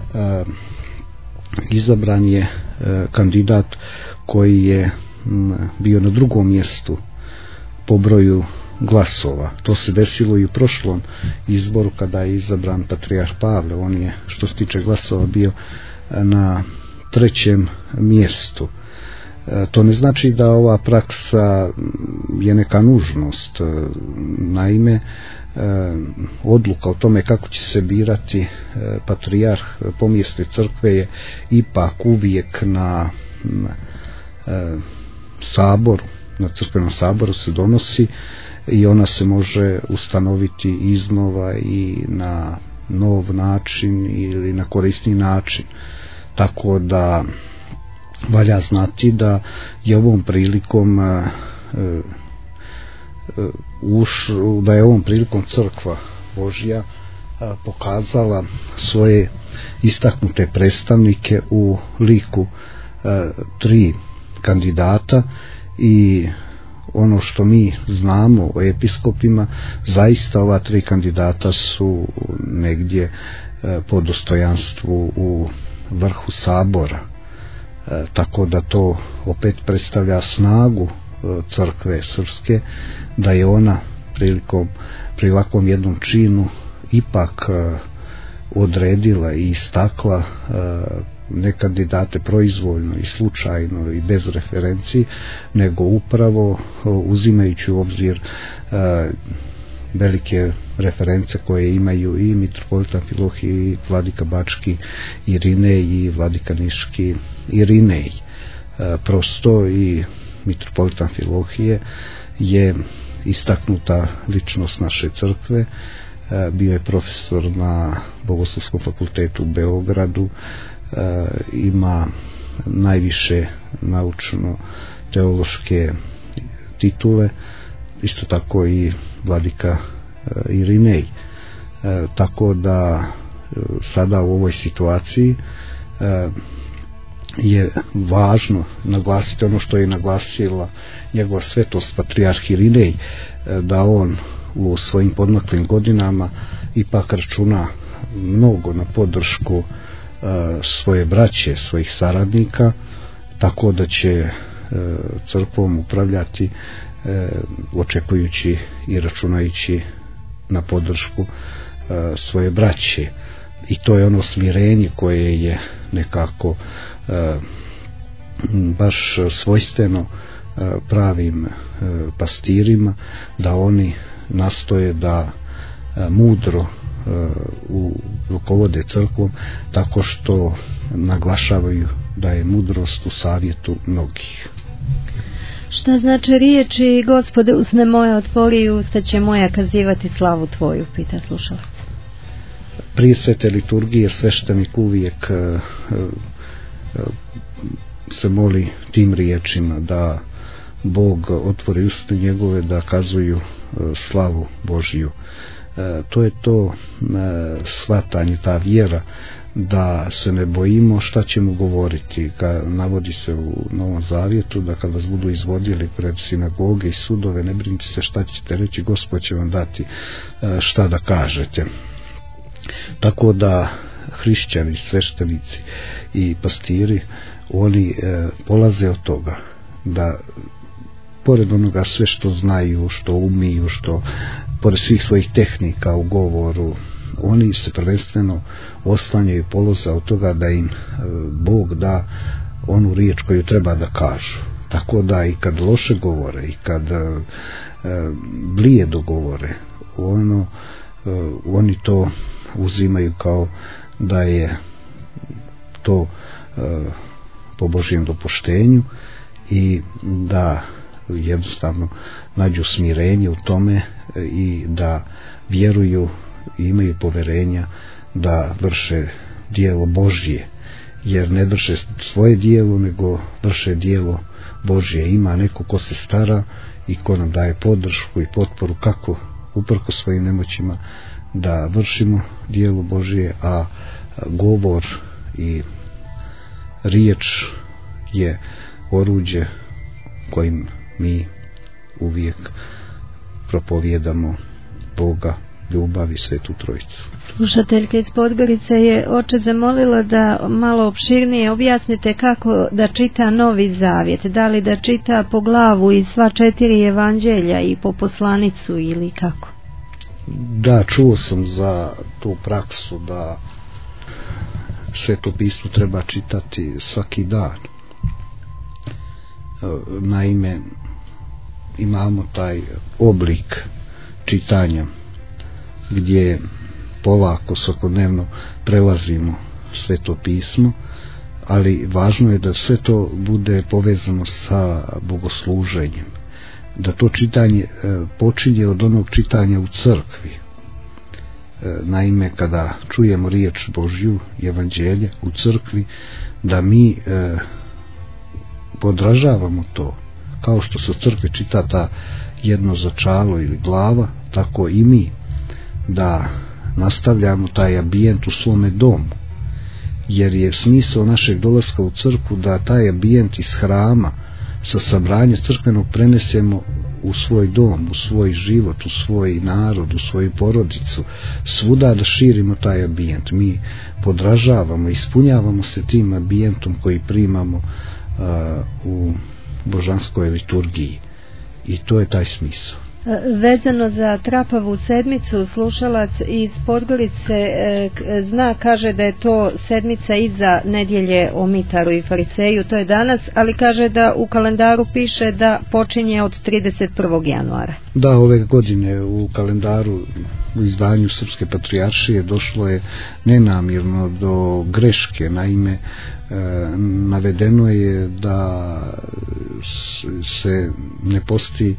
izabran je kandidat koji je bio na drugom mjestu po broju glasova. To se desilo i u prošlom izboru kada je izabran patrijarh Pavle. On je, što se tiče glasova, bio na trećem mjestu. To ne znači da ova praksa je neka nužnost. Naime, odluka o tome kako će se birati patrijarh pomjesne crkve je ipak uvijek na saboru, na crkvenom saboru se donosi i ona se može ustanoviti iznova i na nov način ili na korisni način. Tako da valja znati da je ovom prilikom da je ovom prilikom crkva Božja pokazala svoje istaknute predstavnike u liku 3 kandidata, i ono što mi znamo o episkopima, zaista ova 3 kandidata su negdje po dostojanstvu u vrhu sabora, tako da to opet predstavlja snagu crkve srpske, da je ona pri ovakvom jednom činu ipak odredila i istakla ne kandidate proizvoljno i slučajno i bez referenciji, nego upravo uzimajući u obzir velike reference koje imaju i mitropolit Amfilohije i vladika Bački Irinej i vladika Niški Irinej. Prosto i mitropolit Amfilohije je istaknuta ličnost naše crkve, bio je profesor na Bogoslovskom fakultetu u Beogradu, ima najviše naučno-teološke titule, isto tako i vladika Irinej. Tako da sada u ovoj situaciji je važno naglasiti ono što je naglasila njegova svetost patrijarh Irinej, da on u svojim podmaklim godinama ipak računa mnogo na podršku svoje braće, svojih saradnika, tako da će crkvom upravljati očekujući i računajući na podršku svoje braće. I to je ono smirenje koje je nekako baš svojstveno pravim pastirima, da oni nastoje da mudro rukovode crkvom, tako što naglašavaju da je mudrost u savjetu mnogih. Šta znači riječi Gospode, usne moje otvori i usta će moja kazivati slavu tvoju, pita slušalac. Prije svete liturgije sveštenik uvijek se moli tim riječima da Bog otvori usta njegove da kazuju slavu Božiju. To je to shvatanje, ta vjera da se ne bojimo šta ćemo govoriti. Navodi se u Novom Zavjetu da kad vas budu izvodili pred sinagoge i sudove, ne brinite se šta ćete reći, Gospod će vam dati šta da kažete. Tako da hrišćani, sveštenici i pastiri, oni polaze od toga da pored onoga sve što znaju, što umiju, što pored svih svojih tehnika u govoru, oni se prvenstveno oslanjaju, polaze od toga da im Bog da onu riječ koju treba da kažu. Tako da i kad loše govore i kad blijedo govore, oni to uzimaju kao da je to po Božjem dopuštenju i da jednostavno nađu smirenje u tome i da vjeruju i imaju poverenja da vrše djelo Božje, jer ne vrše svoje djelo, nego vrše djelo Božje. Ima neko ko se stara i ko nam daje podršku i potporu kako uprko svojim nemoćima da vršimo djelo Božje, a govor i riječ je oruđe kojim mi uvijek propovijedamo Boga, ljubav i Svetu Trojicu. Slušateljka iz Podgorice je oče zamolila da malo opširnije objasnite kako da čita Novi Zavjet, da li da čita po glavu i sva 4 evanđelja i po poslanicu ili kako? Da, čuo sam za tu praksu da Sveto pismo treba čitati svaki dan. Naime, imamo taj oblik čitanja gdje polako svakodnevno prelazimo Sveto pismo, ali važno je da sve to bude povezano sa bogosluženjem, da to čitanje počinje od onog čitanja u crkvi. Naime, kada čujemo riječ Božju, evanđelje u crkvi, da mi podražavamo to kao što se u crkvi čita ta jedno začalo ili glava, tako i mi da nastavljamo taj ambijent u svome domu, jer je smisao našeg dolaska u crkvu da taj ambijent iz hrama sa sabranja crkvenog prenesemo u svoj dom, u svoj život, u svoj narod, u svoju porodicu, svuda da širimo taj ambijent. Mi podražavamo, ispunjavamo se tim ambijentom koji primamo u božanskoj liturgiji, i to je taj smisao. Vezano za Trapavu sedmicu, slušalac iz Podgorice kaže da je to sedmica iza nedjelje o Mitaru i Fariseju, to je danas, ali kaže da u kalendaru piše da počinje od 31. januara. Da, ove godine u kalendaru, u izdanju Srpske patrijaršije, došlo je nenamjerno do greške. Naime, navedeno je da se ne posti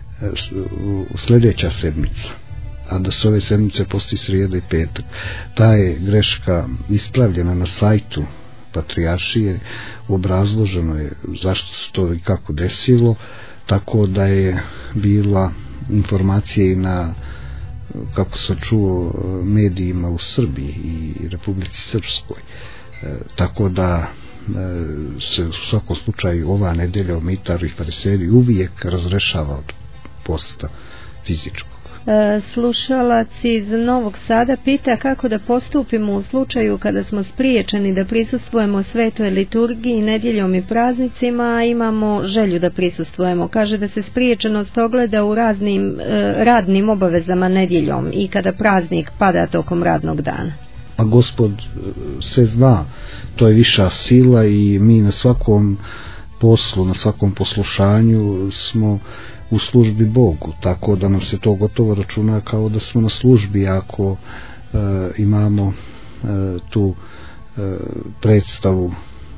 sljedeća sedmica, a da se ove sedmice posti srijeda i petak. Ta je greška ispravljena na sajtu patrijaršije, obrazloženo je zašto se to i kako desilo, tako da je bila informacija i na, kako sam čuo, medijima u Srbiji i Republici Srpskoj, tako da se u svakom slučaju ova nedelja o Mitaru i Fariseju uvijek razrešava od posta fizičkog. Slušalac iz Novog Sada pita kako da postupimo u slučaju kada smo spriječeni da prisustvujemo svetoj liturgiji nedjeljom i praznicima, a imamo želju da prisustvujemo. Kaže da se spriječenost ogleda u raznim radnim obavezama nedjeljom i kada praznik pada tokom radnog dana. A Gospod sve zna, to je viša sila i mi na svakom poslu, na svakom poslušanju smo u službi Bogu, tako da nam se to gotovo računa kao da smo na službi ako imamo tu predstavu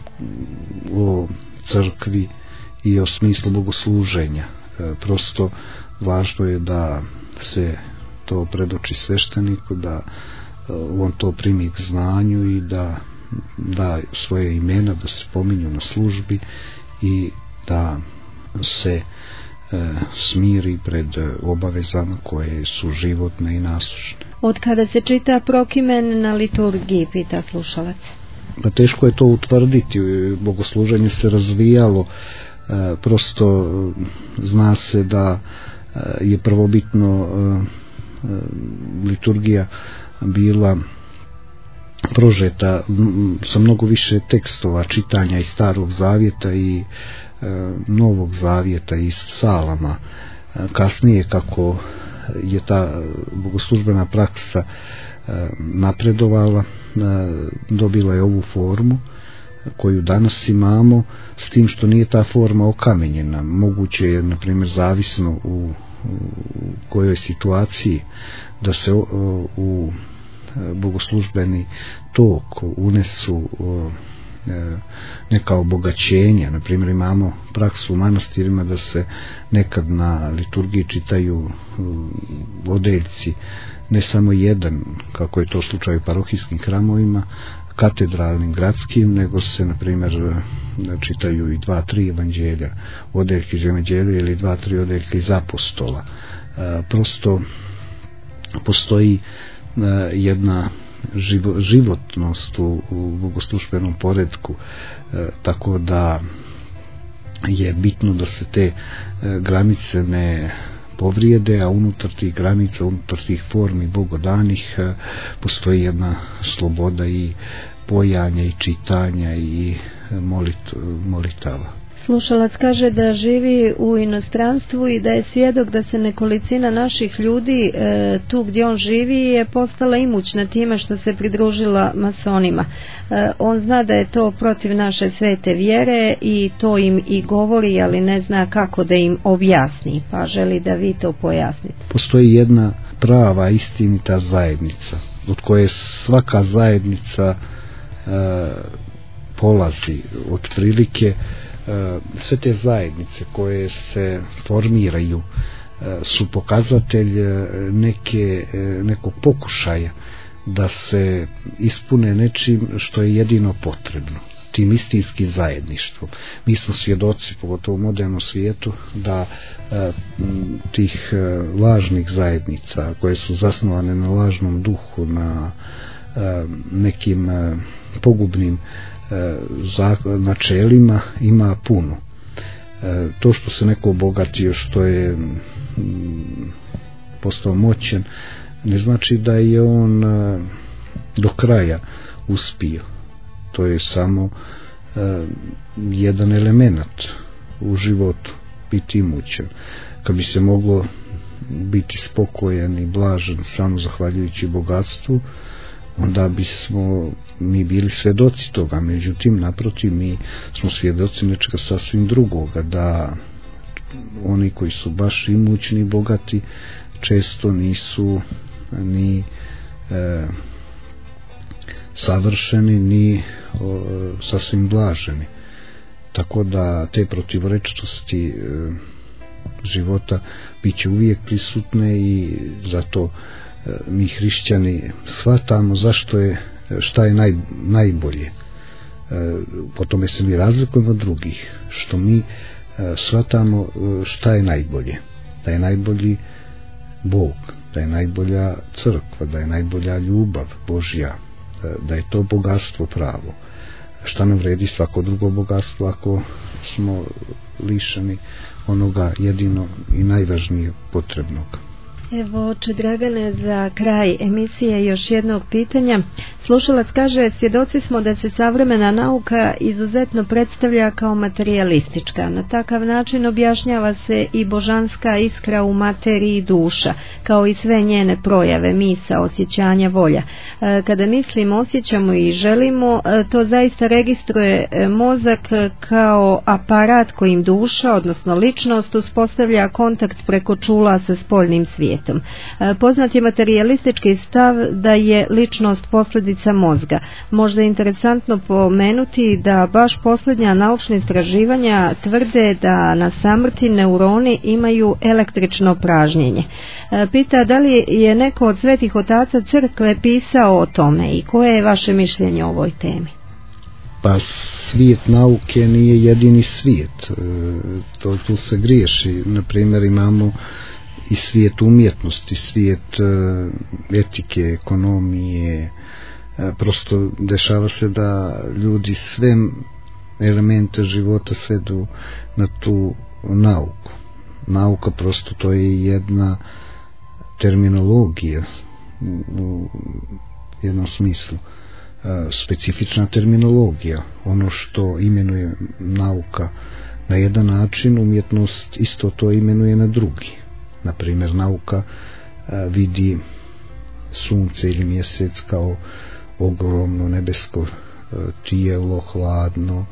o crkvi i o smislu bogosluženja. Prosto važno je da se to predoči svešteniku, da on to primi k znanju i da svoje imena, da se pominju na službi i da se smiri pred obavezama koje su životne i nasušne. Od kada se čita prokimen na liturgiji, pita slušalac? Pa teško je to utvrditi, bogosluženje se razvijalo, prosto zna se da je prvobitno liturgija bila prožeta sa mnogo više tekstova, čitanja iz Starog zavjeta i Novog zavjeta, iz psalama. Kasnije, kako je ta bogoslužbena praksa napredovala, dobila je ovu formu koju danas imamo, s tim što nije ta forma okamenjena. Moguće je, na primjer, zavisno u kojoj situaciji, da se u bogoslužbeni tok unesu neka obogaćenja. Na primjer, imamo praksu u manastirima da se nekad na liturgiji čitaju odeljci, ne samo jedan, kako je to slučaj u parohijskim hramovima, katedralnim, gradskim, nego se, na primjer, čitaju i 2-3 evanđelja, odeljke iz evanđelja ili 2-3 odeljke iz apostola. Prosto postoji jedna životnost u bogoslužbenom poretku, tako da je bitno da se te granice ne povrijede, a unutar tih granica, unutar tih formi bogodanih postoji jedna sloboda i pojanja i čitanja i molitava. Slušalac kaže da živi u inostranstvu i da je svjedok da se nekolicina naših ljudi tu gdje on živi je postala imućna time što se pridružila masonima. On zna da je to protiv naše svete vjere i to im i govori, ali ne zna kako da im objasni, pa želi da vi to pojasnite. Postoji jedna prava, istinita zajednica od koje svaka zajednica polazi otprilike. Sve te zajednice koje se formiraju su pokazatelj nekog pokušaja da se ispune nečim što je jedino potrebno. tim istinskim zajedništvom. Mi smo svjedoci, pogotovo u modernom svijetu, da tih lažnih zajednica koje su zasnovane na lažnom duhu, na nekim pogubnim načelima ima puno. To što se neko obogatio, što je postao moćan, ne znači da je on do kraja uspio. To je samo jedan element u životu, biti imućan. Kad bi se moglo biti spokojan i blažan samo zahvaljujući bogatstvu, onda bismo mi bili svjedoci toga. Međutim, naprotiv, mi smo svjedoci nečega sasvim drugoga, da oni koji su baš imućni i bogati često nisu ni savršeni, ni sasvim blaženi. Tako da te protivrečitosti života bit će uvijek prisutne i zato mi hrišćani shvatamo šta je najbolje. Po tome se mi razlikujemo od drugih, što mi shvatamo šta je najbolje. Da je najbolji Bog, da je najbolja crkva, da je najbolja ljubav Božja, da je to bogatstvo pravo. Šta nam vredi svako drugo bogatstvo ako smo lišeni onoga jedino i najvažnije potrebnog. Evo, oče Dragane, za kraj emisije još jednog pitanja. Slušalac kaže, svjedoci smo da se savremena nauka izuzetno predstavlja kao materijalistička. Na takav način objašnjava se i božanska iskra u materiji duša, kao i sve njene projave, misa, osjećanja, volja. Kada mislimo, osjećamo i želimo, to zaista registruje mozak kao aparat kojim duša, odnosno ličnost, uspostavlja kontakt preko čula sa spoljnim svijetom. Poznat je materijalistički stav da je ličnost posljedica mozga. Možda je interesantno pomenuti da baš posljednja naučna istraživanja tvrde da na samrti neuroni imaju električno pražnjenje. Pita da li je neko od svetih otaca crkve pisao o tome i koje je vaše mišljenje o ovoj temi? Pa svijet nauke nije jedini svijet. Tu se griješi. Na primjer, imamo i svijet umjetnosti, svijet etike, ekonomije. Prosto dešava se da ljudi sve elemente života svedu na tu nauku. Nauka prosto to je jedna terminologija u jednom smislu, specifična terminologija. Ono što imenuje nauka na jedan način, umjetnost isto to imenuje na drugi. Na primjer, nauka vidi sunce ili mjesec kao ogromno nebesko tijelo, hladno,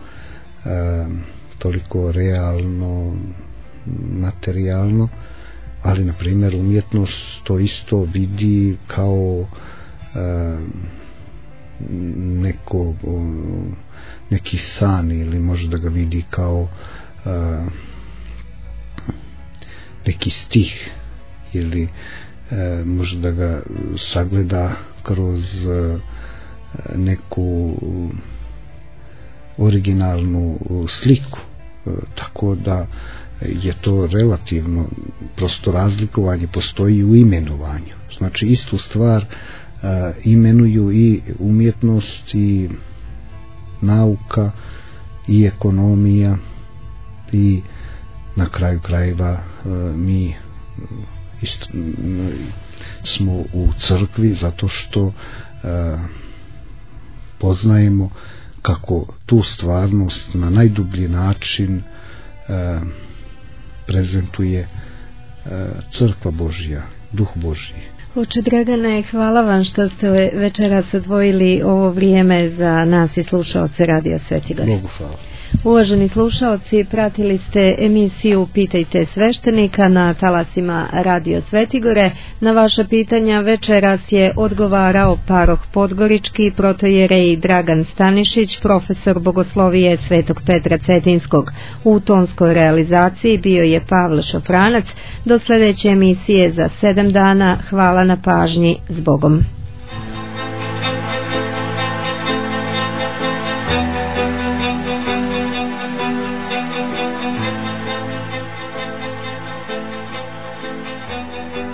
toliko realno, materijalno, ali na primjer umjetnost to isto vidi kao neki san, ili možda ga vidi kao neki stih, ili možda ga sagleda kroz neku originalnu sliku. Tako da je to relativno, prosto razlikovanje postoji u imenovanju. Znači istu stvar imenuju i umjetnost i nauka i ekonomija, i na kraju krajeva mi smo u crkvi zato što poznajemo kako tu stvarnost na najdublji način prezentuje crkva Božja, duh Božji. Oče Dragane, hvala vam što ste večeras odvojili ovo vrijeme za nas i slušaoce Radio Svetigore. Bogu hvala. Uvaženi slušaoci, pratili ste emisiju Pitajte sveštenika na talasima Radio Svetigore. Na vaša pitanja večeras je odgovarao paroh Podgorički, protojerej Dragan Stanišić, profesor bogoslovije Svetog Petra Cetinskog. U tonskoj realizaciji bio je Pavle Šafranac. Do sljedeće emisije za 7 dana. Hvala na pažnji. S Bogom.